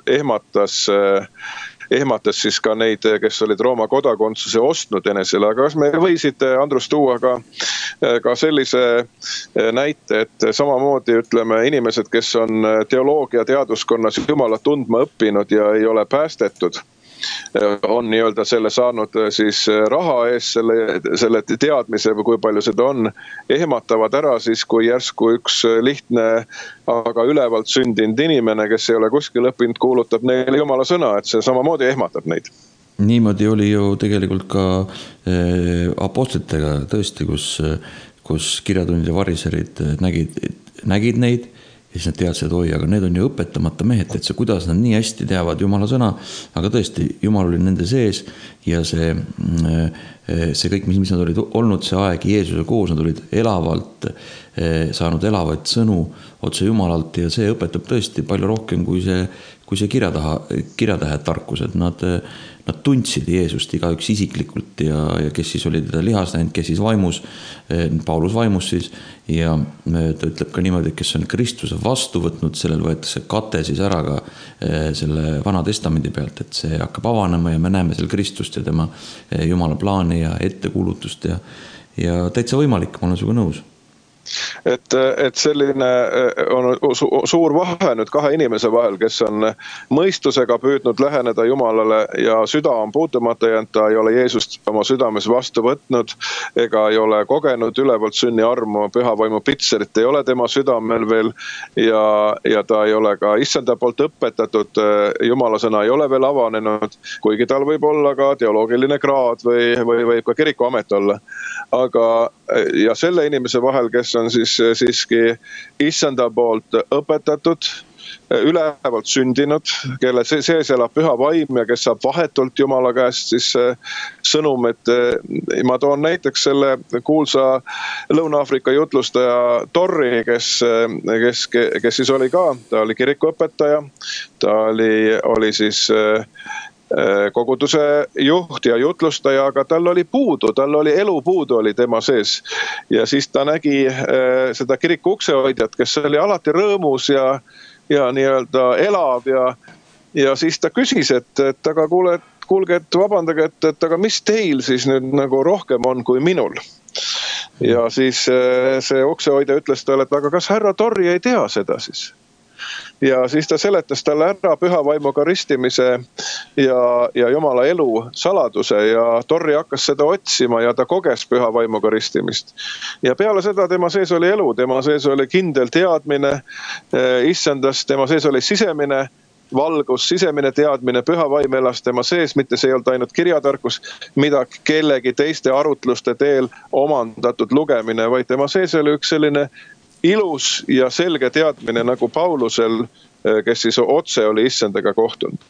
ehmatas siis ka neid, kes olid Rooma kodakondsuse ostnud enesele. Aga kas me võisid, Andrus, tuua ka sellise näite, et samamoodi ütleme inimesed, kes on teoloogia teaduskonnas Jumala tundma õppinud ja ei ole päästetud, on nii-öelda selle saanud siis raha ees selle teadmise või kui palju seda on, ehmatavad ära siis, kui järsku üks lihtne, aga ülevalt sündinud inimene, kes ei ole kuskil õppinud, kuulutab neile Jumala sõna, et see samamoodi ehmatab neid. Niimoodi oli ju tegelikult ka apostlitega tõesti, kus kirjatunnid ja variserid nägid neid. Ja siis nad teadsid, et oi, aga need on ju õpetamata mehed, et see, kuidas nad nii hästi teavad Jumala sõna, aga tõesti, Jumal oli nende sees ja see kõik, mis nad olid olnud, see aeg Jeesuse koos, nad olid elavalt saanud elavaid sõnu otse Jumalalt ja see õpetab tõesti palju rohkem kui see kirjatähed tarkus, et nad tundsid Jeesust igaüks isiklikult ja kes siis oli teda lihas näinud, kes siis vaimus, Paulus vaimus siis ja ta ütleb ka niimoodi, et kes on Kristuse vastu võtnud, sellel võetakse kate siis ära ka selle Vana Testamendi pealt, et see hakkab avanema ja me näeme seal Kristust ja tema Jumala plaani ja ettekuulutust ja täitsa võimalik, ma olen sinuga nõus. Et selline on suur vahe nüüd kahe inimese vahel, kes on mõistusega püüdnud läheneda Jumalale ja süda on puutumata jäänud, ta ei ole Jeesust oma südames vastu võtnud ega ei ole kogenud ülevalt sünni armu, püha vaimu pitserit ei ole tema südamel veel ja ta ei ole ka issanda poolt õpetatud, Jumala sõna ei ole veel avanenud, kuigi tal võib olla ka teoloogiline kraad või võib ka kirikuamet olla. Aga ja selle inimese vahel, kes on siis siiski issanda poolt õpetatud, ülevalt sündinud, kelle sees elab püha vaim ja kes saab vahetult Jumala käest siis sõnum, et ma toon näiteks selle kuulsa Lõuna-Aafrika jutlustaja Torri, kes siis oli ka, ta oli kirikuõpetaja, ta oli siis koguduse juht ja jutlustaja, aga tal oli elu puudu oli tema sees. Ja siis ta nägi seda kiriku uksehoidjat, kes oli alati rõõmus ja nii-öelda elav ja siis ta küsis, et aga kuulge, et vabandage, et aga mis teil siis nüüd nagu rohkem on kui minul? Ja siis see uksehoidja ütles talle, et aga kas härra Torri ei tea seda siis? Ja siis ta seletas talle ära püha vaimuga ristimise ja Jumala elu saladuse ja Torri hakkas seda otsima ja ta koges püha vaimuga ristimist. Ja peale seda tema sees oli elu, tema sees oli kindel teadmine issandast, tema sees oli sisemine valgus, sisemine teadmine, püha vaim elas tema sees, mitte see ei olnud ainult kirjatarkus, mida kellegi teiste arutluste teel omandatud lugemine, vaid tema sees oli üks selline ilus ja selge teadmine nagu Paulusel, kes siis otse oli issandaga kohtunud.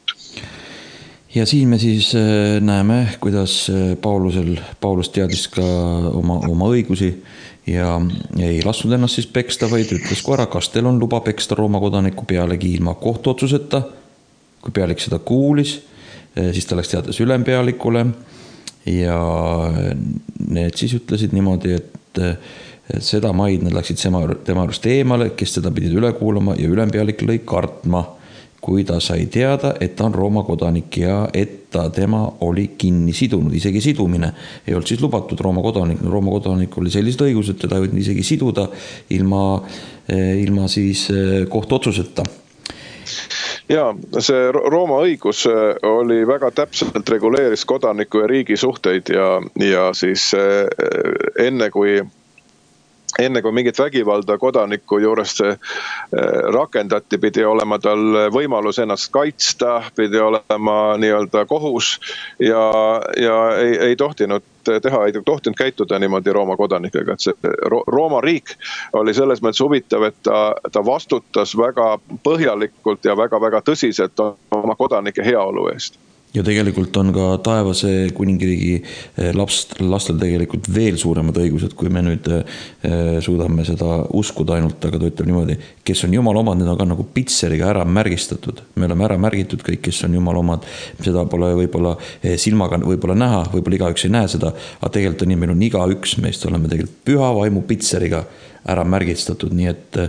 Ja siin me siis näeme, kuidas Paulus teadis ka oma õigusi ja ei lasknud ennast siis peksta, vaid ütles korra, kas teil on luba peksta Rooma kodaniku pealegi ilma kohtuotsuseta. Kui pealik seda kuulis, siis ta läks teades ülempealikule ja need siis ütlesid niimoodi, et seda maid nad läksid tema arust eemale, kes teda pidid üle kuulama ja ülempealik lõi kartma, kui ta sai teada, et ta on Rooma kodanik ja et ta tema oli kinni sidunud. Isegi sidumine ei olnud siis lubatud Rooma kodanik. Rooma kodanik oli sellised õigused, teda ei võinud isegi siduda ilma siis kohtuotsuseta. Ja see Rooma õigus oli väga täpselt reguleeris kodaniku ja riigi suhteid ja siis enne kui mingit vägivalda kodaniku juures rakendati, pidi olema tal võimalus ennast kaitsta, pidi olema nii-öelda kohus ja ei tohtinud teha, ei tohtinud käituda niimoodi Rooma kodanikega. Et see Rooma riik oli selles mõttes huvitav, et ta vastutas väga põhjalikult ja väga-väga tõsiselt oma kodanike heaolu eest. Ja tegelikult on ka taevase kuningriigi lastel tegelikult veel suuremad õigused, kui me nüüd suudame seda uskuda ainult, aga ta ütleb niimoodi, kes on Jumala omad, need on ka nagu pitseriga ära märgistatud. Me oleme ära märgitud kõik, kes on Jumala omad. Seda pole võib-olla silmaga võib-olla näha, võib-olla igaüks ei näe seda, aga tegelikult on nii, meil on igaüks meist, oleme tegelikult püha vaimu pitseriga ära märgistatud, nii et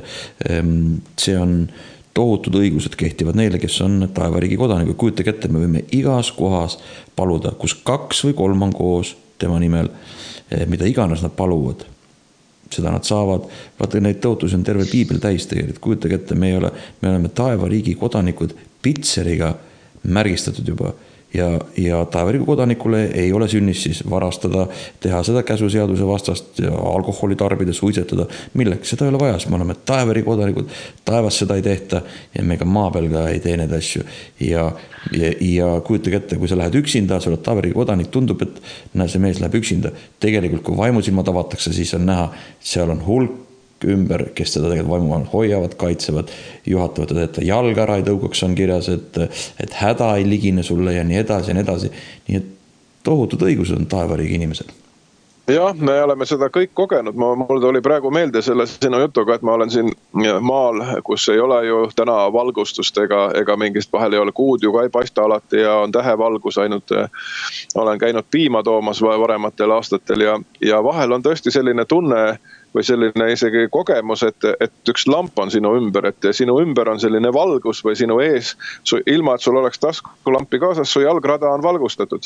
see on tohutud õigused kehtivad neile, kes on taevariigi kodanikud. Kujutage ette, me võime igas kohas paluda, kus 2 või 3 on koos tema nimel, mida iganes nad paluvad. Seda nad saavad. Vaata, neid tõotusi on terve piibel täis tegelikult. Kujutage ette, me oleme taevariigi kodanikud pitseriga märgistatud juba. Ja taevariigi kodanikule ei ole sünnis siis varastada, teha seda käsuseaduse vastast, alkoholi tarbida, suitsetada. Milleks? Seda ei ole vaja, me oleme taevariigi kodanikud, taevas seda ei tehta ja me ka maa peal ka ei tee need asju. Ja kujutage ette, kui sa lähed üksinda, sa oled taevariigi kodanik, tundub, et see mees läheb üksinda. Tegelikult, kui vaimusilma tavatakse, siis on näha, seal on hulk ümber, kes teda tegelikult vaimumaal hoiavad, kaitsevad, juhatavad, et jalga ära ei tõugaks on kirjas, et häda ei ligine sulle ja nii edasi ja nii edasi. Nii et tohutud õigused on taevariigi inimesel. Jah, me oleme seda kõik kogenud. Mul tuli praegu meelde selle sinu jutuga, et ma olen siin maal, kus ei ole ju täna valgustust ega mingist vahel ei ole kuud ju ka ei paista alati ja on tähevalgus ainult. Olen käinud piima toomas varematel aastatel ja vahel on tõesti selline tunne, või selline isegi kogemus, et üks lamp on sinu ümber, et sinu ümber on selline valgus või sinu ees, ilma et sul oleks taskulampi kaasas, su jalgrada on valgustatud.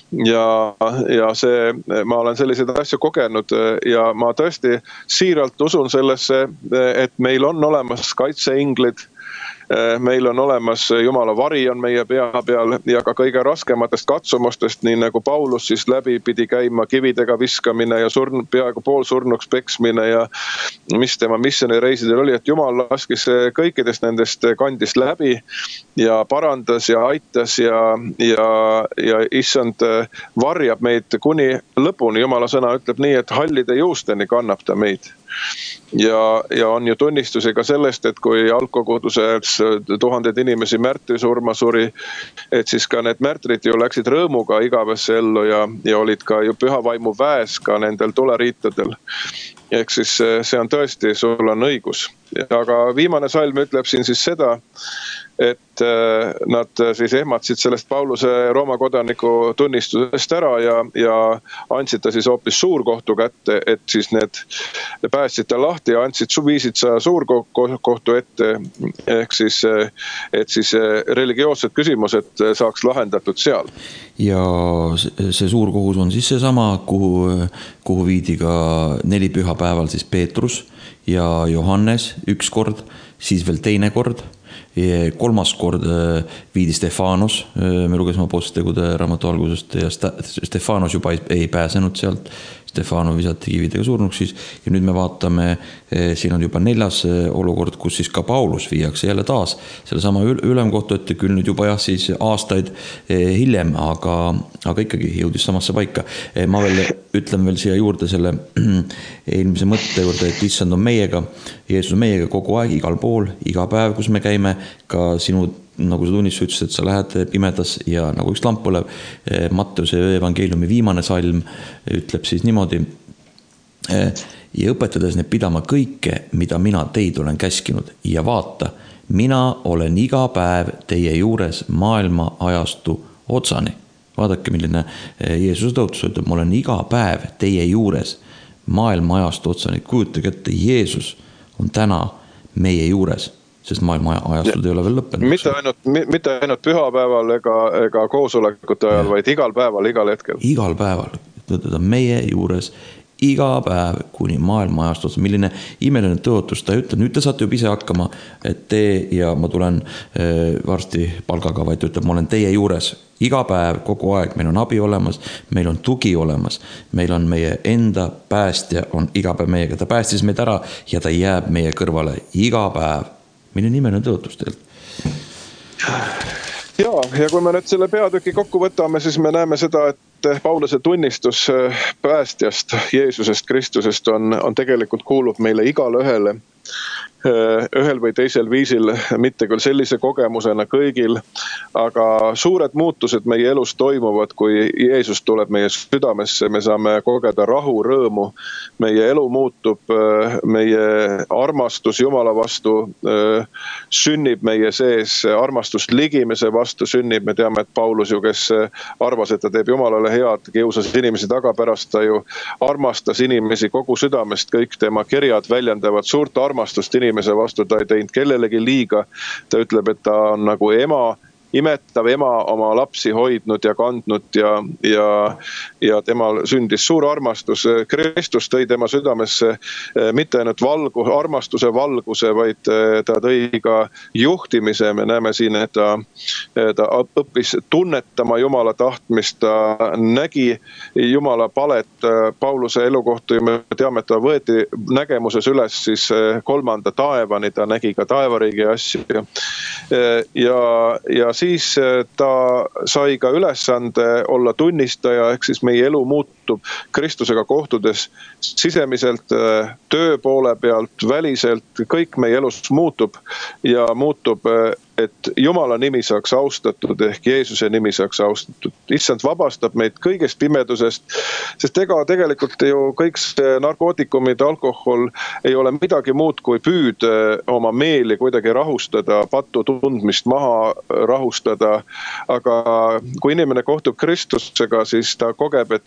Ja see, ma olen selliseid asju kogenud ja ma tõesti siiralt usun sellesse, et meil on olemas kaitseinglid, meil on olemas Jumala vari on meie pea peal ja ka kõige raskematest katsumustest, nii nagu Paulus siis läbi pidi käima kividega viskamine ja peaaegu poolsurnuks peksmine ja mis tema missioonireisidel oli, et Jumal laskis kõikidest nendest kandist läbi ja parandas ja aitas ja issand varjab meid kuni lõpuni. Jumala sõna ütleb nii, et hallide juusteni kannab ta meid. Ja on ju tunnistusi ka sellest, et kui algkoguduses tuhanded inimesi märtrisurma suri, et siis ka need märtrid ju läksid rõõmuga igavesse ellu ja olid ka ju püha vaimu väes ka nendel tuleriitadel. Ehk siis see on tõesti, sul on õigus. Aga viimane salm ütleb siin siis seda, et nad siis ehmatsid sellest Pauluse Rooma kodaniku tunnistusest ära ja andsid ta siis hoopis suurkohtu kätte, et siis need päästsid ta lahti ja viisid sa suurkohtu ette, ehk siis, et siis religioossed küsimused saaks lahendatud seal. Ja see suurkohus on siis seesama, kuhu viidi ka 4 pühapäeval siis Peetrus ja Johannes üks kord, siis veel teine kord. 3. kord viidi Stefanos, me lugesime Apostlitegude raamatu algusest ja Stefanos juba ei pääsenud sealt, Stefano visati kividega surnuks siis ja nüüd me vaatame, siin on juba 4. olukord, kus siis ka Paulus viiakse jälle taas selle sama ülemkohtu ette, küll nüüd juba jah siis aastaid hiljem, aga ikkagi jõudis samasse paika. Ma veel ütlen veel siia juurde selle eelmise mõtte juurde, et issand on meiega, Jeesus on meiega kogu aeg, igal pool, iga päev, kus me käime, ka sinu, nagu sa tunnistus ütlesid, et sa lähed pimedas ja nagu üks lamp põlev. Matteuse evangeeliumi viimane salm ütleb siis niimoodi, ja õpetades need pidama kõike, mida mina teid olen käskinud ja vaata, mina olen iga päev teie juures maailma ajastu otsani. Vaadake, milline Jeesuse tõotus ütleb, ma olen iga päev teie juures maailma ajastu otsani. Kujutage ette, Jeesus on täna meie juures, sest maailma ajastud ei ole veel lõppenud. Mitte ainult pühapäeval ega koosolekute ajal, vaid igal päeval, igal hetkel. Igal päeval, ta meie juures iga päev kuni maailma ajastud. Milline imeline tõotus ta ütleb, nüüd te saate juba ise hakkama, et te ja ma tulen varsti palgaga, vaid ütleb, ma olen teie juures iga päev, kogu aeg, meil on abi olemas, meil on tugi olemas, meil on meie enda päästja, on iga päev meiega, ta päästis meid ära ja ta jääb meie kõrvale iga päev. Milline imeline tõotus teilt? Ja kui me nüüd selle peatüki kokku võtame, siis me näeme seda, et Pauluse tunnistus päästjast, Jeesusest Kristusest on tegelikult kuulub meile igale ühele, ühel või teisel viisil, mitte küll sellise kogemusena kõigil, aga suured muutused meie elus toimuvad, kui Jeesus tuleb meie südamesse, me saame kogeda rahu, rõõmu, meie elu muutub, meie armastus Jumala vastu sünnib meie sees, armastus ligimese vastu sünnib, me teame, et Paulus ju, kes arvas, et ta teeb Jumalale head, kiusas inimesi taga, pärast ta ju armastas inimesi kogu südamest, kõik tema kirjad väljendavad suurt armastust inimese vastu, ta ei teinud kellelegi liiga, ta ütleb, et ta on nagu imetav ema oma lapsi hoidnud ja kandnud ja temal sündis suur armastus. Kristus tõi tema südamesse mitte ainult armastuse valguse, vaid ta tõi ka juhtimise. Me näeme siin, et ta õppis tunnetama Jumala tahtmist, ta nägi Jumala palet. Pauluse elukohtu ja me teame, et ta võeti nägemuses üles siis 3. taevani, ta nägi ka taevariigi asju ja siis ta sai ka ülesande olla tunnistaja, ehk siis meie elu muutub Kristusega kohtudes sisemiselt, töö poole pealt, väliselt, kõik meie elus muutub ja muutub, et Jumala nimi saaks austatud, ehk Jeesuse nimi saaks austatud. Issand vabastab meid kõigest pimedusest, sest ega tegelikult ju kõik narkootikumid, alkohol ei ole midagi muud kui püüd oma meeli kuidagi rahustada, pattu tundmist maha rahustada. Aga kui inimene kohtub Kristusega, siis ta kogeb, et issand on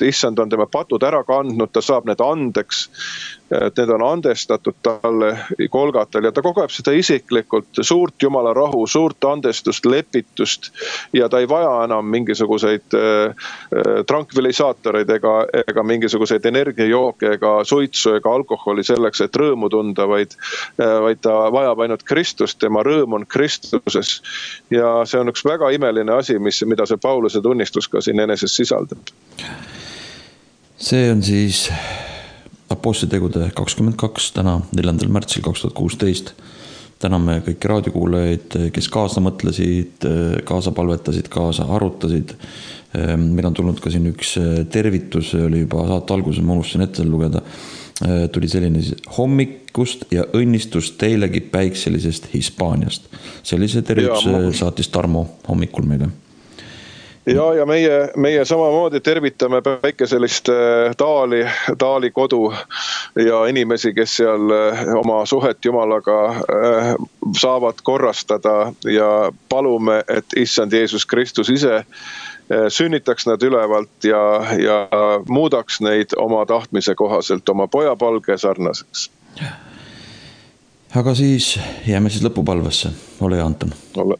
tema patud ära kandnud, ta saab need andeks, et need on andestatud talle Golgatal ja ta kogeb seda isiklikult, suurt Jumala rahu, suurt andestust, lepitust ja ta ei vaja enam mingisuguseid trankvilisaatoreid ega mingisuguseid energiajooke ega suitsu ega alkoholi selleks, et rõõmu tunda, vaid ta vajab ainult Kristust, tema rõõm on Kristuses. Ja see on üks väga imeline asi, mida see Pauluse tunnistus ka siin eneses sisaldab. See on siis Apostlitegude 22, täna 4. märtsil 2016. Täname kõiki raadiokuulajaid, kes kaasa mõtlesid, kaasa palvetasid, kaasa arutasid. Meil on tulnud ka siin üks tervitus, oli juba saate alguses, ma unustasin ette lugeda. Tuli selline hommikust ja õnnistust teilegi päikselisest Hispaaniast. Sellise tervituse saatis Tarmo hommikul meile. Ja meie samamoodi tervitame päikeselist Taali kodu ja inimesi, kes seal oma suhet Jumalaga saavad korrastada ja palume, et Issand Jeesus Kristus ise sünnitaks nad ülevalt ja muudaks neid oma tahtmise kohaselt, oma pojapalge sarnaseks. Aga siis jääme siis lõpupalvesse. Ole ja Anton. Ole.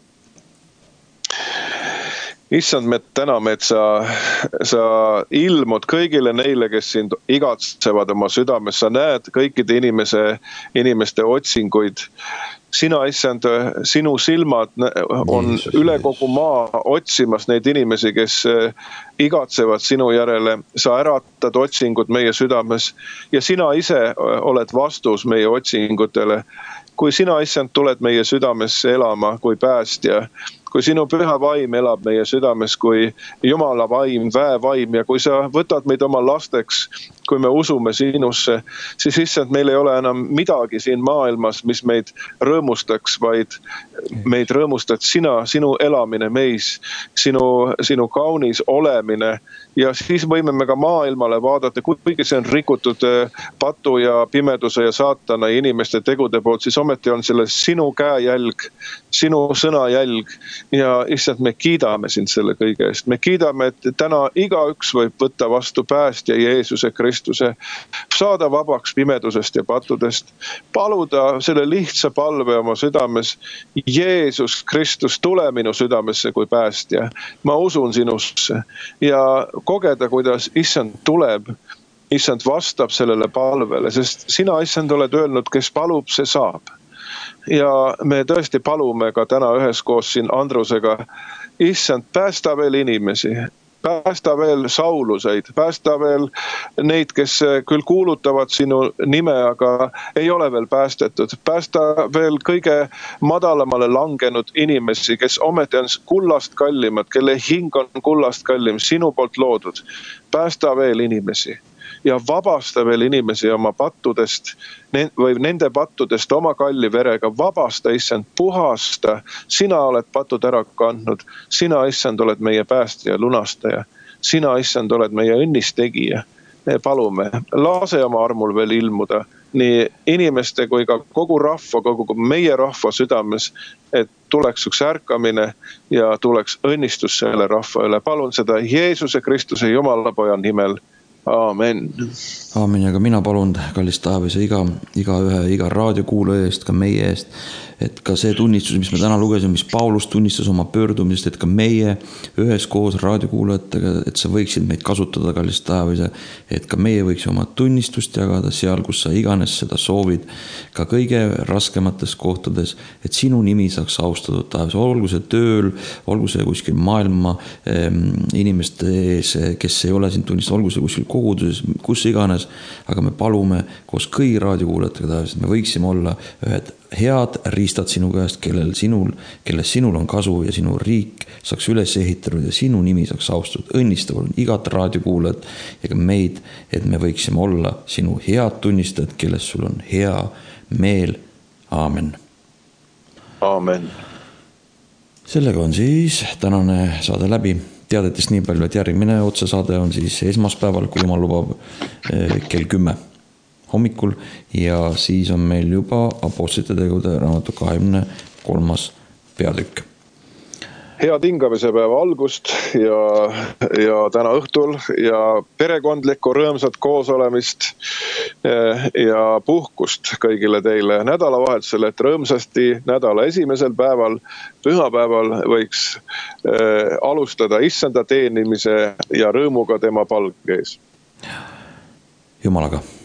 Issand, me täname, et sa ilmud kõigile neile, kes sind igatsevad oma südames. Sa näed kõikide inimeste otsinguid. Sina, Issand, sinu silmad on üle kogu maa otsimas neid inimesi, kes igatsevad sinu järele. Sa äratad otsingud meie südames ja sina ise oled vastus meie otsingutele. Kui sina, Issand, tuled meie südamesse elama kui päästja, kui sinu püha vaim elab meie südames kui Jumala vaim, väevaim ja kui sa võtad meid oma lasteks, kui me usume sinusse, siis Issand, meil ei ole enam midagi siin maailmas, mis meid rõõmustaks, vaid meid rõõmustad sinu elamine meis, sinu kaunis olemine ja siis võime me ka maailmale vaadata, kuigi see on rikutud patu ja pimeduse ja saatana ja inimeste tegude poolt, siis ometi on selle sinu käejälg, sinu sõnajälg ja Issand, me kiidame sind selle kõige eest. Me kiidame, et täna igaüks võib võtta vastu päästja Jeesuse Kristuse, saada vabaks pimedusest ja pattudest, paluda selle lihtsa palve oma südames. Jeesus Kristus, tule minu südamesse kui päästja. Ma usun sinusse ja kogeda, kuidas Issand tuleb, Issand vastab sellele palvele, sest sina, Issand, oled öelnud, kes palub, see saab. Ja me tõesti palume ka täna üheskoos siin Andrusega, Issand, päästa veel inimesi, päästa veel Sauluseid, päästa veel neid, kes küll kuulutavad sinu nime, aga ei ole veel päästetud. Päästa veel kõige madalamale langenud inimesi, kes ometi on kullast kallimad, kelle hing on kullast kallim, sinu poolt loodud. Päästa veel inimesi ja vabasta veel inimesi oma pattudest või nende pattudest oma kalli verega. Vabasta, Issand, puhasta. Sina oled patud ära kandnud. Sina, Issand, oled meie päästja ja lunastaja. Sina, Issand, oled meie õnnistegija. Me palume, lase oma armul veel ilmuda nii inimeste kui ka kogu rahva, kogu meie rahva südames, et tuleks üks ärkamine ja tuleks õnnistus selle rahva üle. Palun seda Jeesuse Kristuse Jumala poja nimel. Aamen. Aamen, ja ka mina palun, kallis taevas, iga raadiokuulaja eest, ka meie eest, et ka see tunnistus, mis me täna lugesime, mis Paulus tunnistas oma pöördumisest, et ka meie üheskoos raadiokuulajatega, et sa võiksid meid kasutada, kallis taevas, et ka meie võiks oma tunnistust jagada seal, kus sa iganes seda soovid, ka kõige raskemates kohtades, et sinu nimi saaks austatud, taevas, olgu see tööl, olgu see kuskil maailma inimeste ees, kes ei ole siin tunnistus, olgu see kuskil koguduses, kus iganes, aga me palume koos kõigi raadiokuulajatega, et me võiksime olla ühed head riistad sinu käest, kelles sinul on kasu ja sinu riik saaks üles ehitatud ja sinu nimi saaks austatud. Õnnistavalt igat raadiokuulajat ja ka meid, et me võiksime olla sinu head tunnistajad, kelles sul on hea meel. Aamen. Aamen. Sellega on siis tänane saade läbi. Teadetest nii palju, et järgmine otsesaade on siis esmaspäeval, kui jumal lubab, kell 10 hommikul ja siis on meil juba Apostlite tegude raamatu 23. peatükk. head hingamise päeva algust ja täna õhtul ja perekondlikku rõõmsat koosolemist ja puhkust kõigile teile nädalavahetusel, et rõõmsasti nädala esimesel päeval, pühapäeval võiks alustada issanda teenimise ja rõõmuga tema palge ees. Jumalaga.